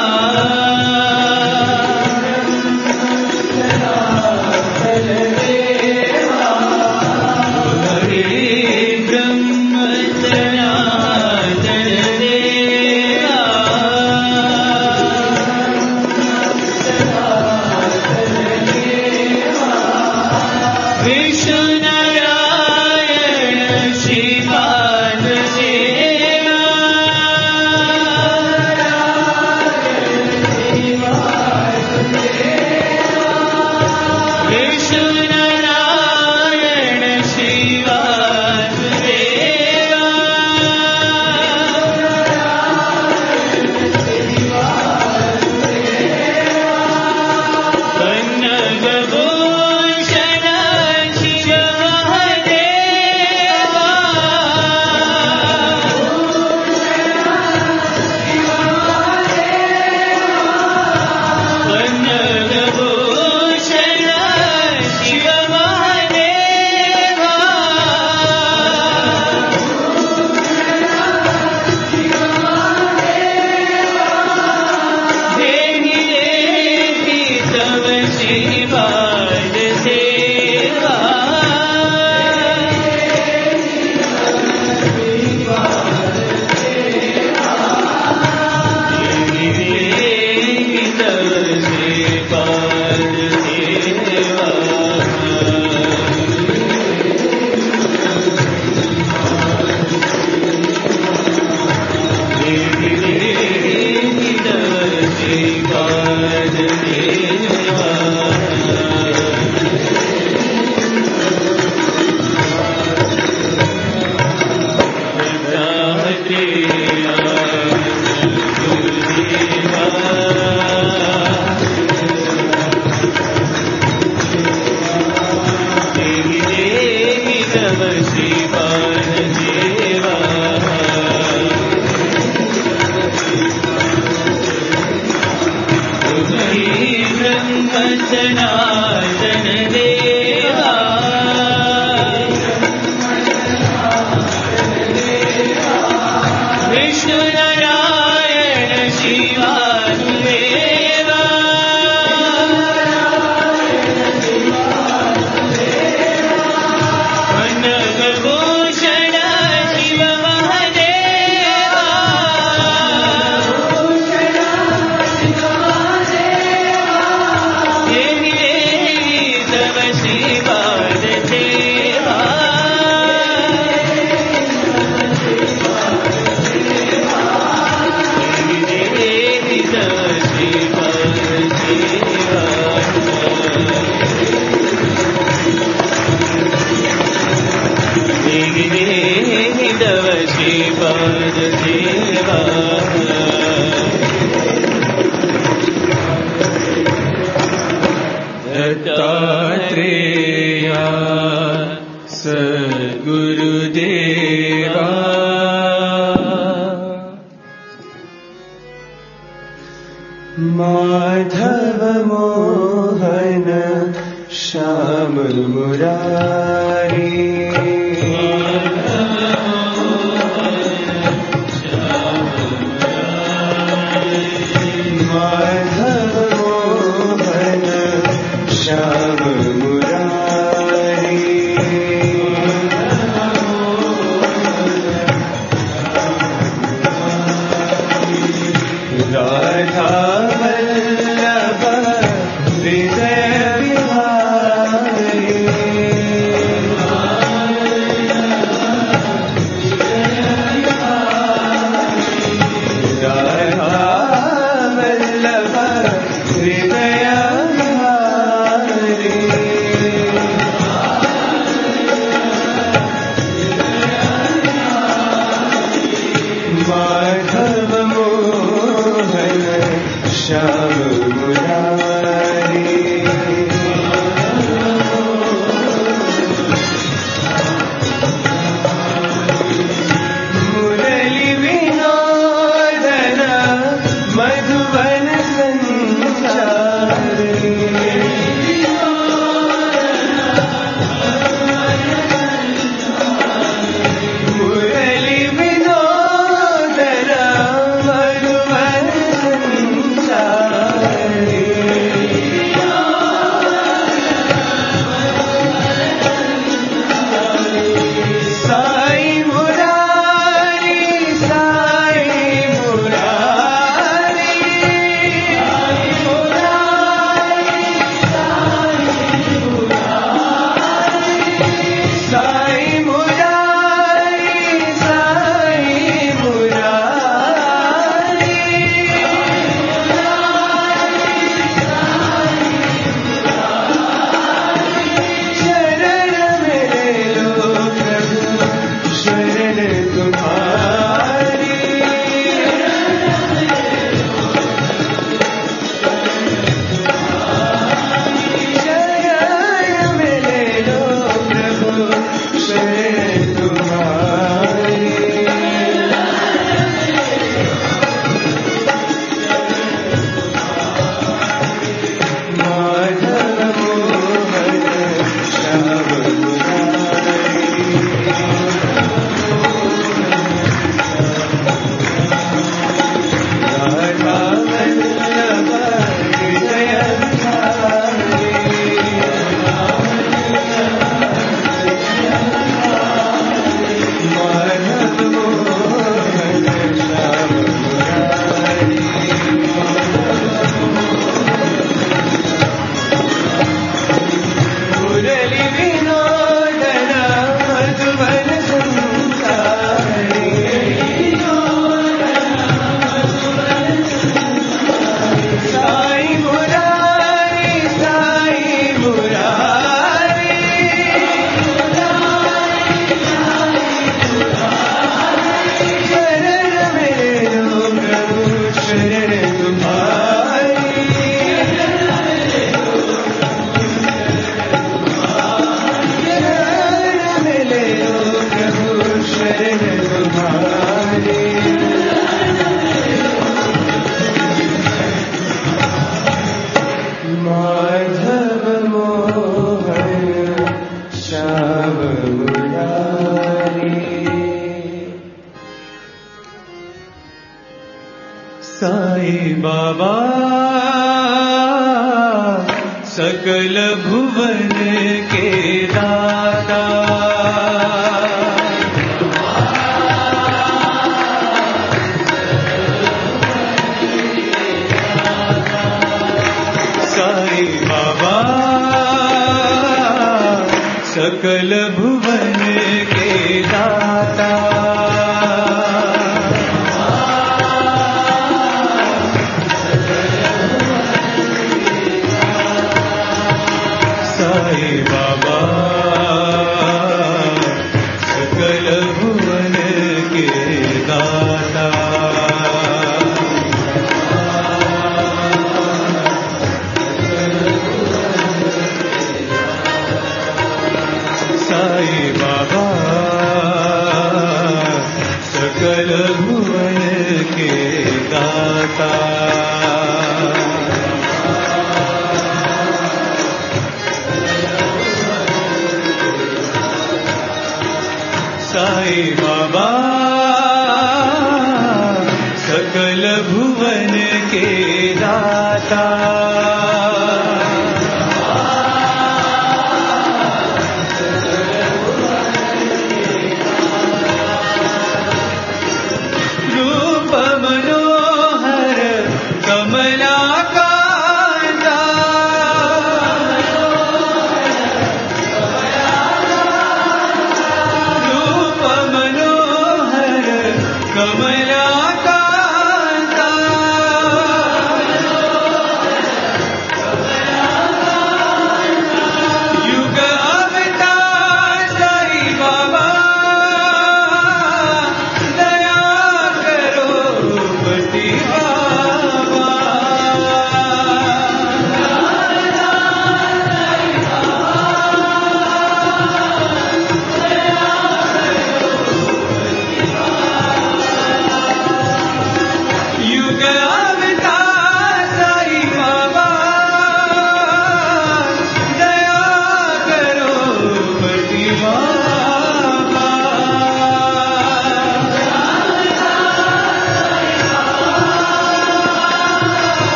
दत्तात्रेया सद्गुरुदेवा माधव मोहन श्याम मुरारी मुरली विनोदन साईं बाबा सकल भुवन के दाता, साईं बाबा सकल भुवन के दाता, साईं बाबा सकल भुवन के दाता, साईं बाबा सकल भुवन के दाता, साईं बाबा सकल भुवन के दाता, रूप मनोहर कमलाकांता, रूप मनोहर कमलाकांता,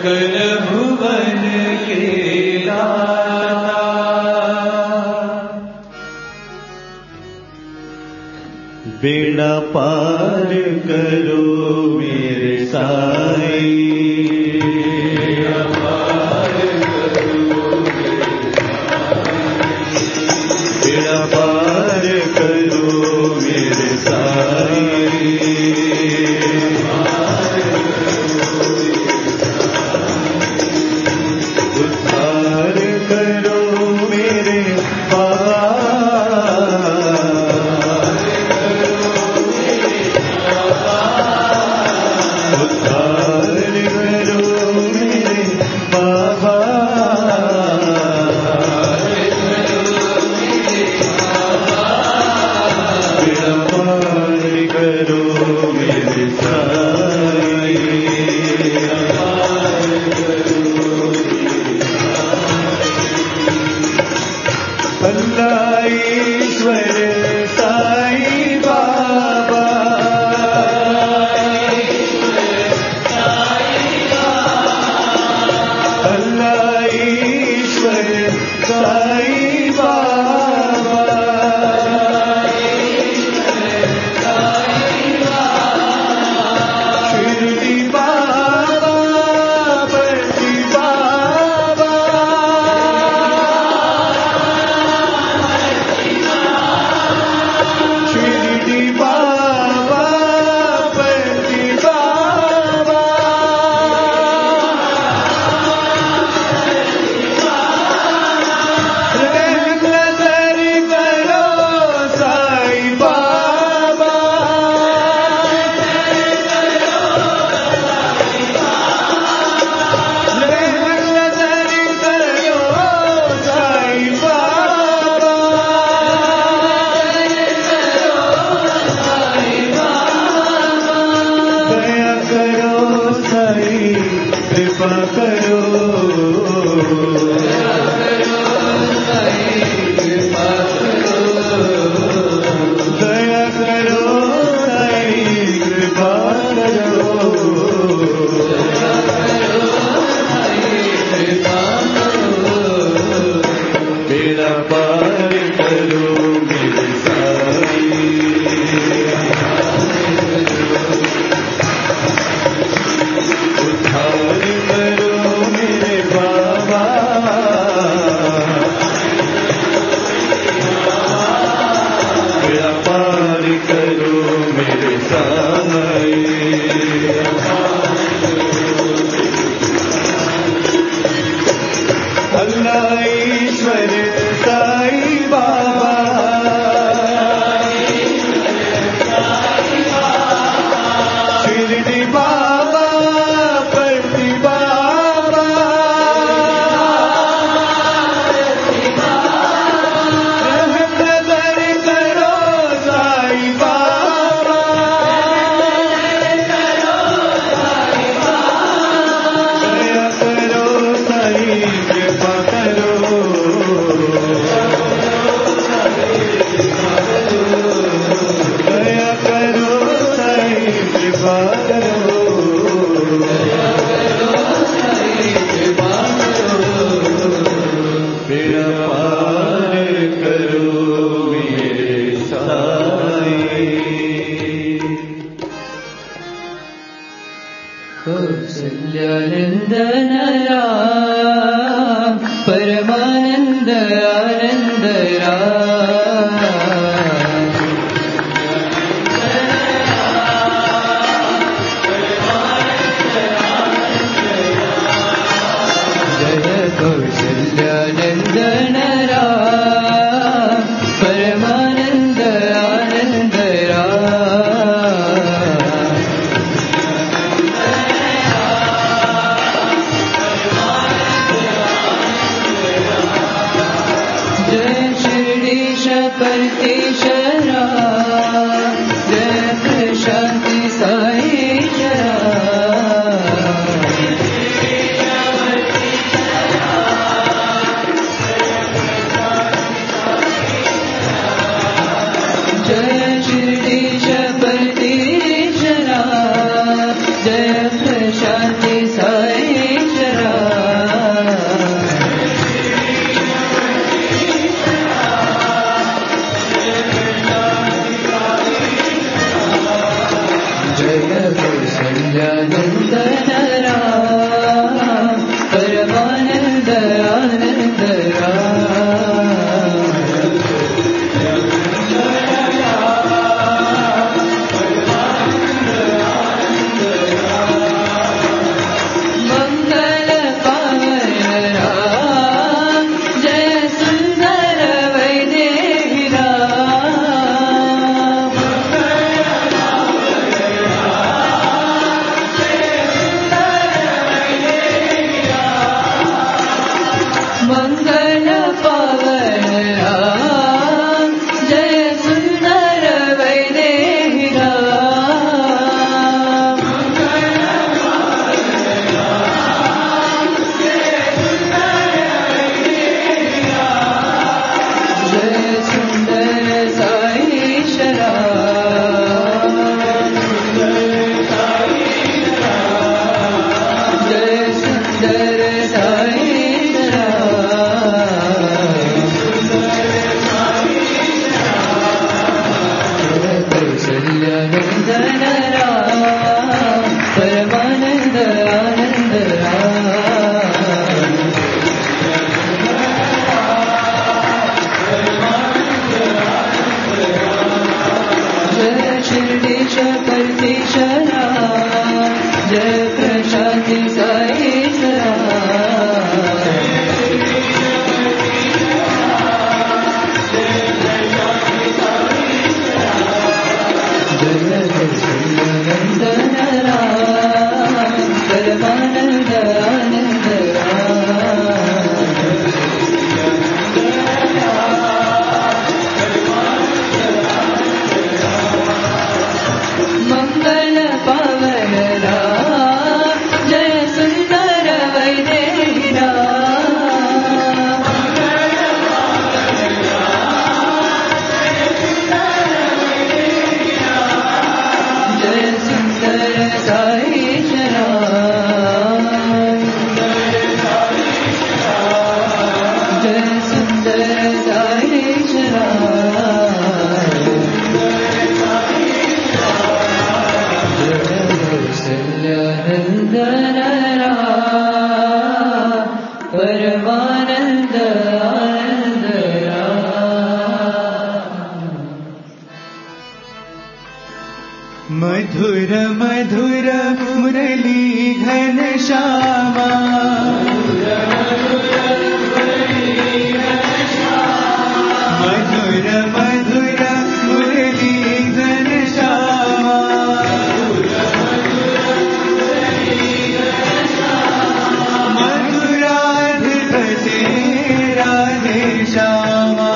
सकल भुवन के दाता। बेड़ा पार करो मेरे साईं, बेड़ा पार करो मेरे साईं, बेड़ा पार करो मेरे साईं, उद्धार करो मेरे बाबा, उद्धार करो मेरे बाबा, बेड़ा पार करो मेरे साईं, अल्लाह ईश्वर साईं बाबा, अल्लाह ईश्वर साईं बाबा, शिरडी बाबा, बरसी बाबा, शिरडी बाबा, बरसी बाबा, रहम नजर करो साईं बाबा, रहम नजर करो साईं बाबा, दया करो साईं, कृपा करो, दया करो साईं, कृपा करो, बेड़ा पार करो मेरे साईं, उद्धार करो मेरे बाबा, बेड़ा पार करो मेरे साईं, अल्लाह ईश्वर साईं बाबा, शिरडी बाबा, बरसी बाबा, रहम नजर करो साईं बाबा, दया करो साईं, कृपा करो, दया करो साईं, कृपा करो, बेड़ा पार करो मेरे साईं। कौसल्यानंदन राम, परमानंद आनंद राम, जय कौसल्यानंदन राम, परमानंद आनंद राम, जय शिरडीश परतीशरा, जय प्रशांति साईशरा, जय शिरडीश परतीशरा, जय प्रशांति साईशरा, मधुर मधुर मुरली घन श्यामा मधुर मधुर मुरली घन श्यामा मधुराधिपते राधे श्यामा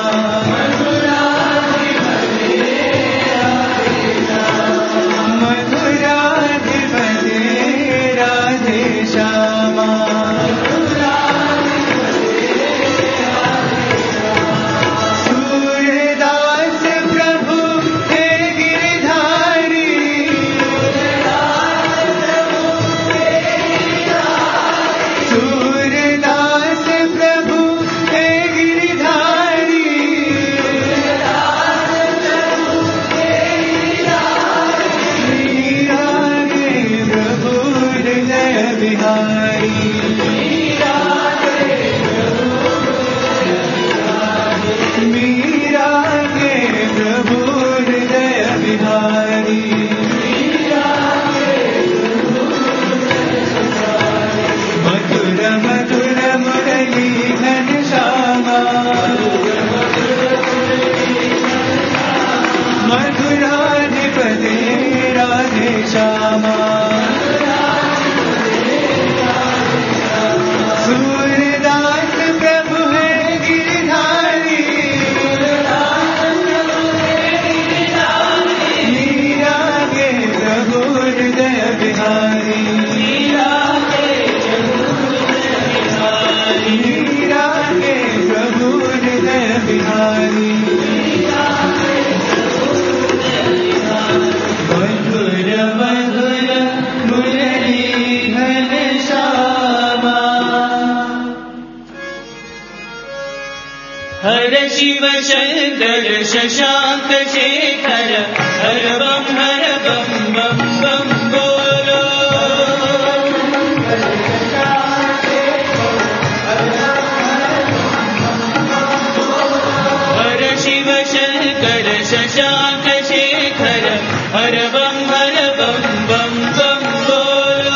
हर शिव शंकर शशांक शेखर हर बम बम बम बोलो हर शिव शंकर शशांक शेखर हर बम बम बम बोलो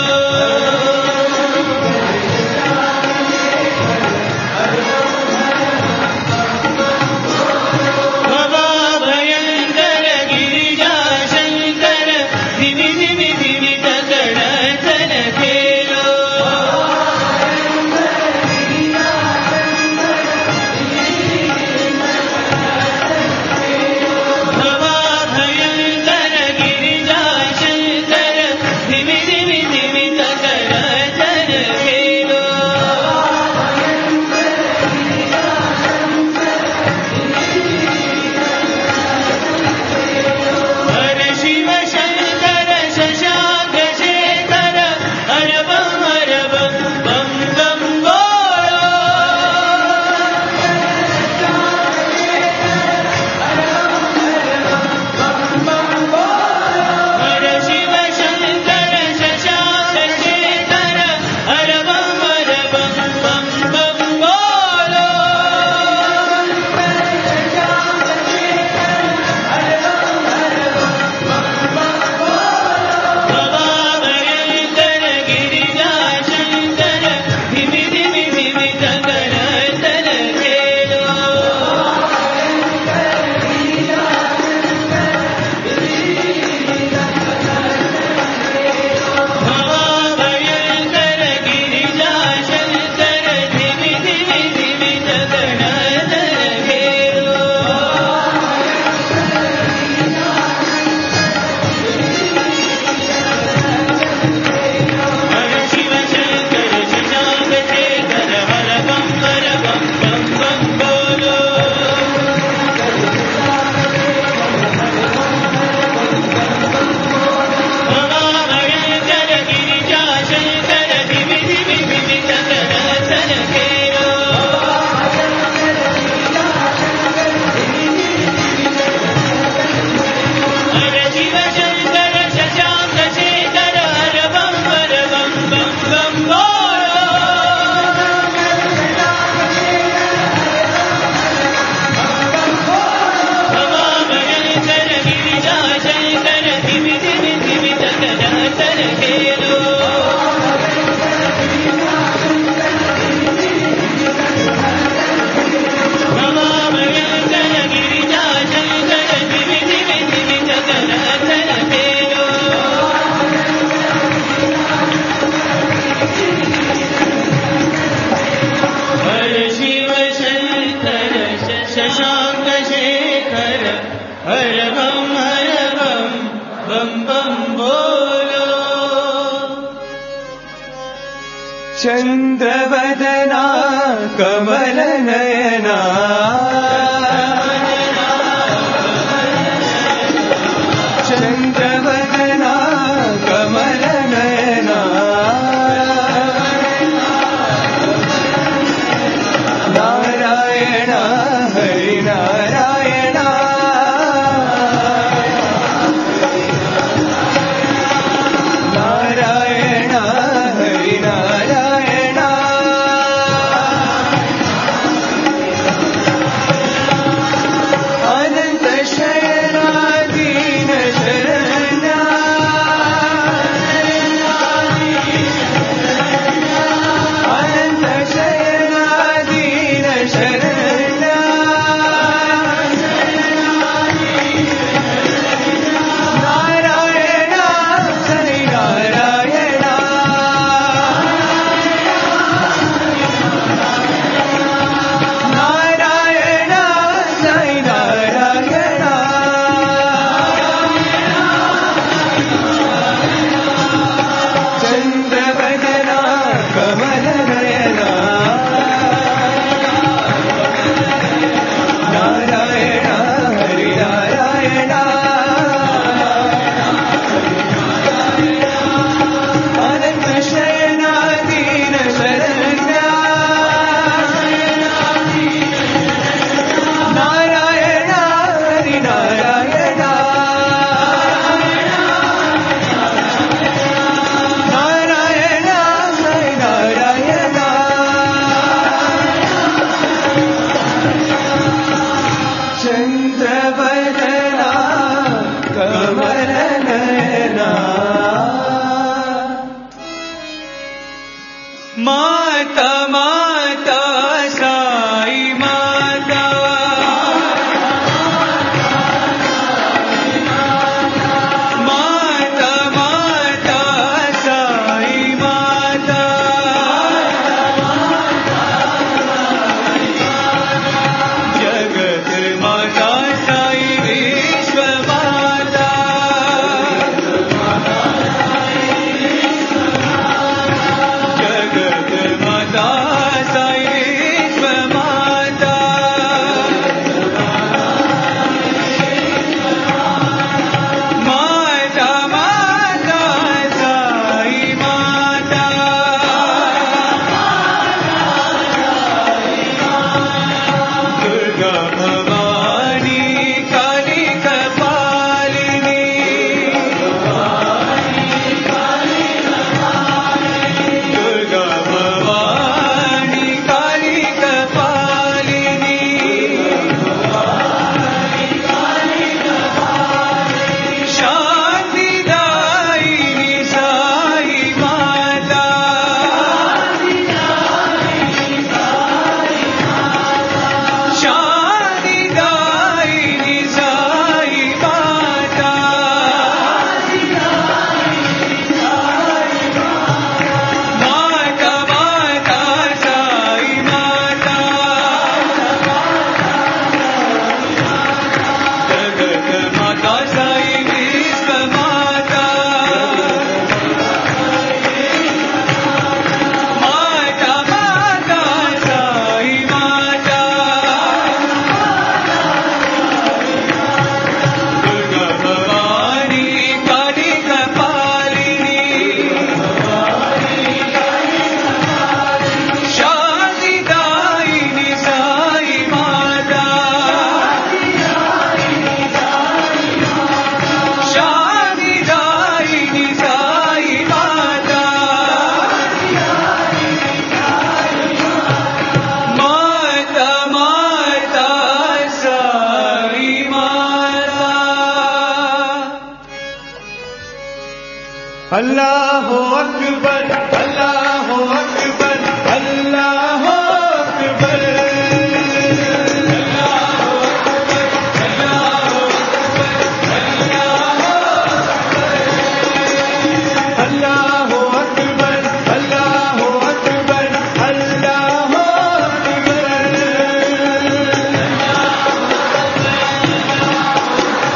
हर बम बम बम बोलो। चंद्रवदना कमल नयना चंद्रवदना कमल नयना नारायण हरि नारायण नारायण हरि नारायण अनंत शरणा दीन शरण्या अनंत शरणा दीन शरण्या नारायण हरि नारायण नारायण हरि नारायण चंद्रवदना कमल नयना नारायण हरि नारायण अनंत शरणा दीन शरण्या नारायण हरि नारायण नारायण हरि नारायण चंद्रवदना कमल नयना माता माता साई माता माता माता साई माता जगत माता साई विश्व माता जगत माता साई विश्व माता माता माता साई माता दुर्गा भवानी काली कपालिनी दुर्गा भवानी काली कपालिनी शांतिदायिनी साई माता शांतिदायिनी साई माता माता माता साई माता जगत माता साई विश्व माता माता माता साई माता दुर्गा भवानी काली कपालिनी शांतिदायिनी साई माता शांतिदायिनी साई माता माता माता साई माता अल्लाह अकबर अल्लाह अकबर अल्लाह अकबर अल्लाह अकबर अल्लाह अकबर अल्लाह अकबर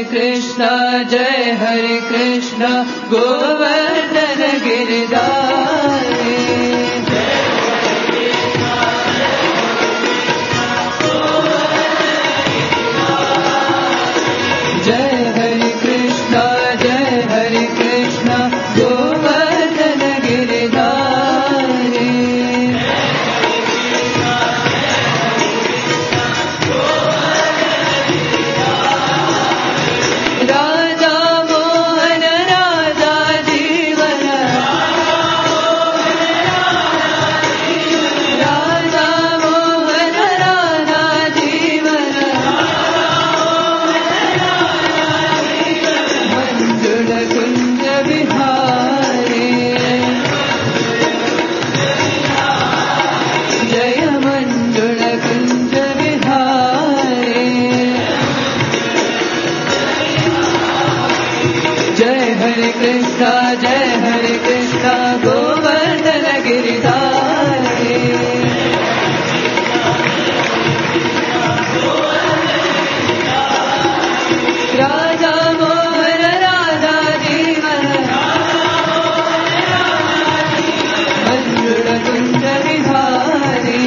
कृष्ण गोवर्धन गिरिधारी जय हरे कृष्ण गोवर्धन गिरिधारी राधा मोहन राधा जीवन राधा मोहन राधा जीवन मंजुल कुंज विहारी जय मंजुल कुंज विहारी जय हरे कृष्ण गोवर्धन गिरिधारी राधा मोहन राधा जीवन मंजुल कुंज विहारी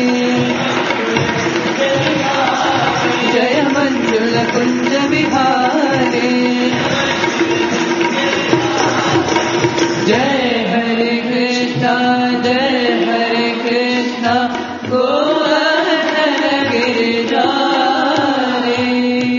जय मंजुल कुंज विहारी जय हरे कृष्ण गोवर्धन गिरिधारी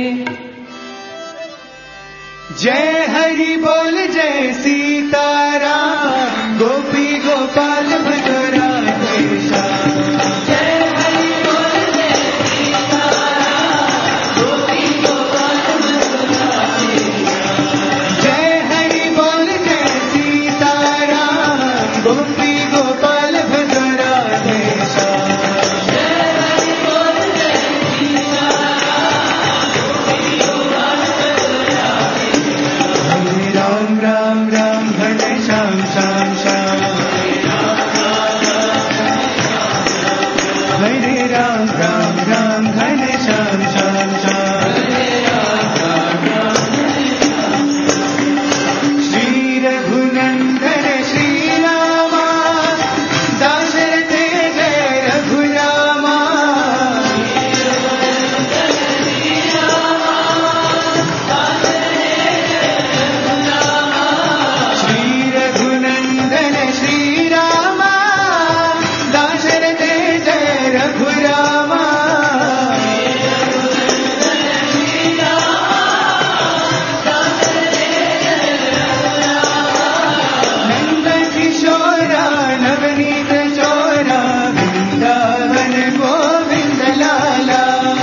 जय हरि बोल जय सीताराम गोपी गोपाल मथुरा श्याम जय हरि बोल जय सीताराम गोपी गोपाल मथुरा जय हरि बोल जय सीताराम गोपी गोपाल मथुरा श्याम जय हरि बोल जय सीताराम गोपी गोपाल मथुरा हरे राम राम राम हरे श्याम श्याम श्याम हरे राम राम राम हरे श्याम श्याम श्याम श्री रघुनंदन श्री रामा दाशरथे जय रघुरामा श्री रघुनंदन श्री रामा दाशरथे जय रघुरामा नंद किशोरा नवनीत चोरा वृंदावन गोविंद लाला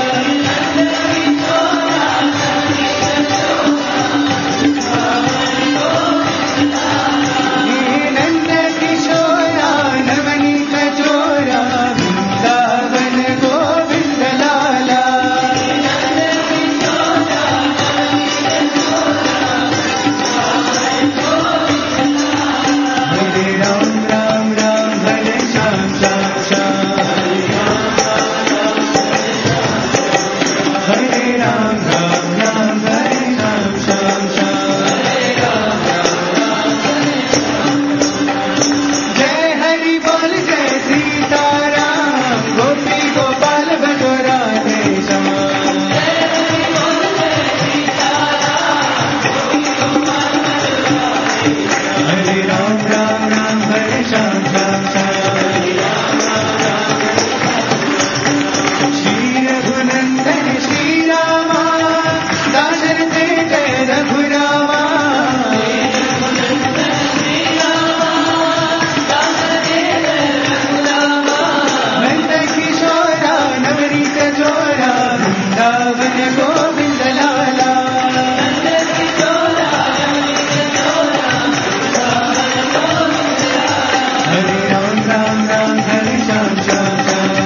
नंद किशोरा नवनीत चोरा वृंदावन गोविंद लाला हरे राम राम राम हरे श्याम श्याम श्याम हरे राम राम राम हरे श्याम श्याम श्याम जय हरि बोल जय सीताराम गोपी गोपाल मथुरा श्याम हरे राम राम राम हरे श्याम श्याम श्याम श्री रघुनंदन श्री रामा दाशरथे जय रघुरामा नंद किशोरा नवनीत चोरा वृंदावन गोविंद लाला हरे राम राम राम हरे श्याम श्याम श्याम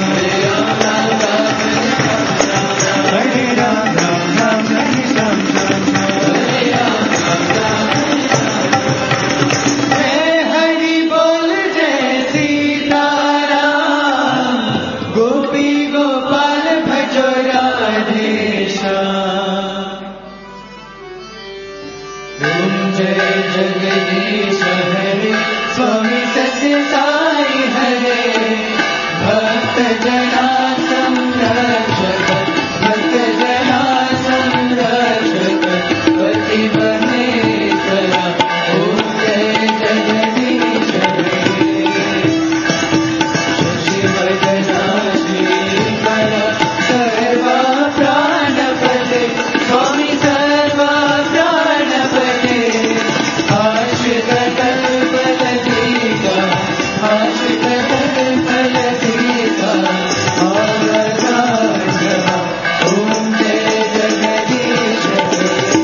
हरे राम राम राम हरे श्याम श्याम श्याम जय हरि बोल जय सीताराम गोपी गोपाल भजो राधे श्याम जगदीश हरे स्वामी सत्य साई हरे भक्त जना संरक्षक भक्त जना संरक्षक पति महेश्वरा ओम जय जगदीश हरे शशि वदना श्रीकर सर्वा प्राणपते स्वामी सर्वा प्राणपते आश्रित कल्पलतिका आश्रित कल्पलतिका आवराधना ओम जय जगदीश हरे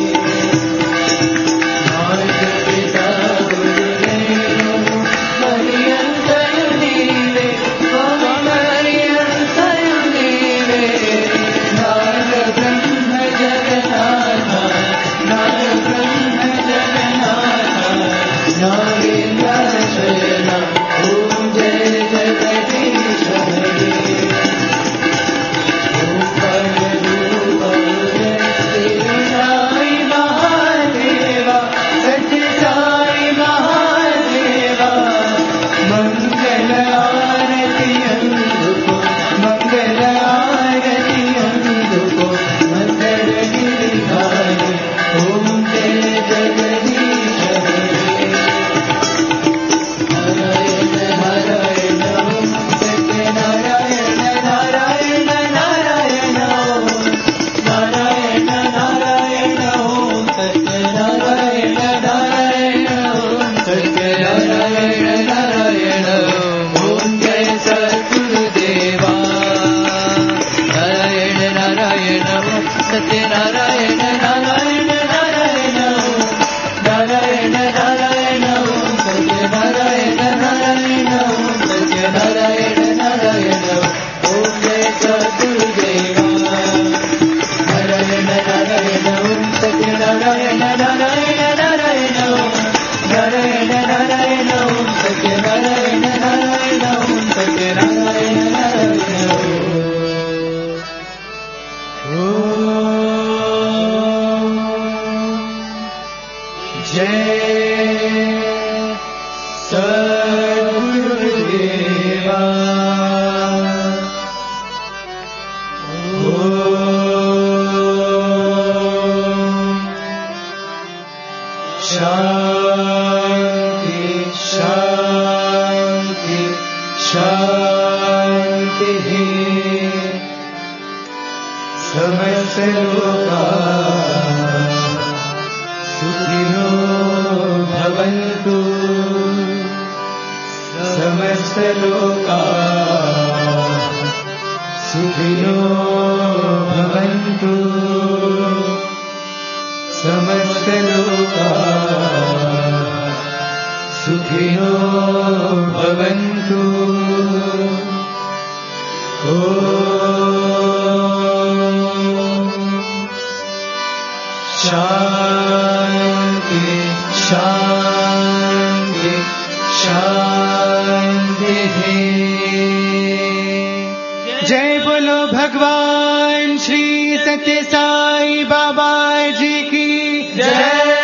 माता पिता गुरुदेव मरियंतयु नीवे स्वामी मरियंतयु नीवे नाद ब्रह्म जगन्नाथ नाद ब्रह्म जगन्नाथ नागेन्द्र ओम जय जगदीश हरे ओम पररूप जय साई महादेवा सत्य साई महादेवा मंगल आरती अंधुको मंगल आरती अंधुको मंगल गिरिधारी ओम जय जगदीश हरे नारायण नारायण ओम सत्य नारायण नारायण नारायण ओम नारायण नारायण ओम सत्य नारायण नारायण ओम सत्य नारायण नारायण ओम जय सद्गुरुदेवा नारायण नारायण ओम सत्य नारायण नारायण नारायण ओम नारायण नारायण ओम सत्य नारायण नारायण ओम सत्य नारायण नारायण ओम जय सद्गुरुदेवा नारायण नारायण ओम सत्य नारायण नारायण नारायण ओम नारायण नारायण ओम सत्य नारायण नारायण ओम सत्य नारायण नारायण जय सद्गुरुदेवा शांति शांति शांति समस्त लोका सुखिनो भवन्तु समस्त लोका सुखिनो भवन्तु समस्त लोका सुखिनो भवन्तु शांति शांति शांति जय बोलो भगवान श्री सत्य साई बाबा जी की जय।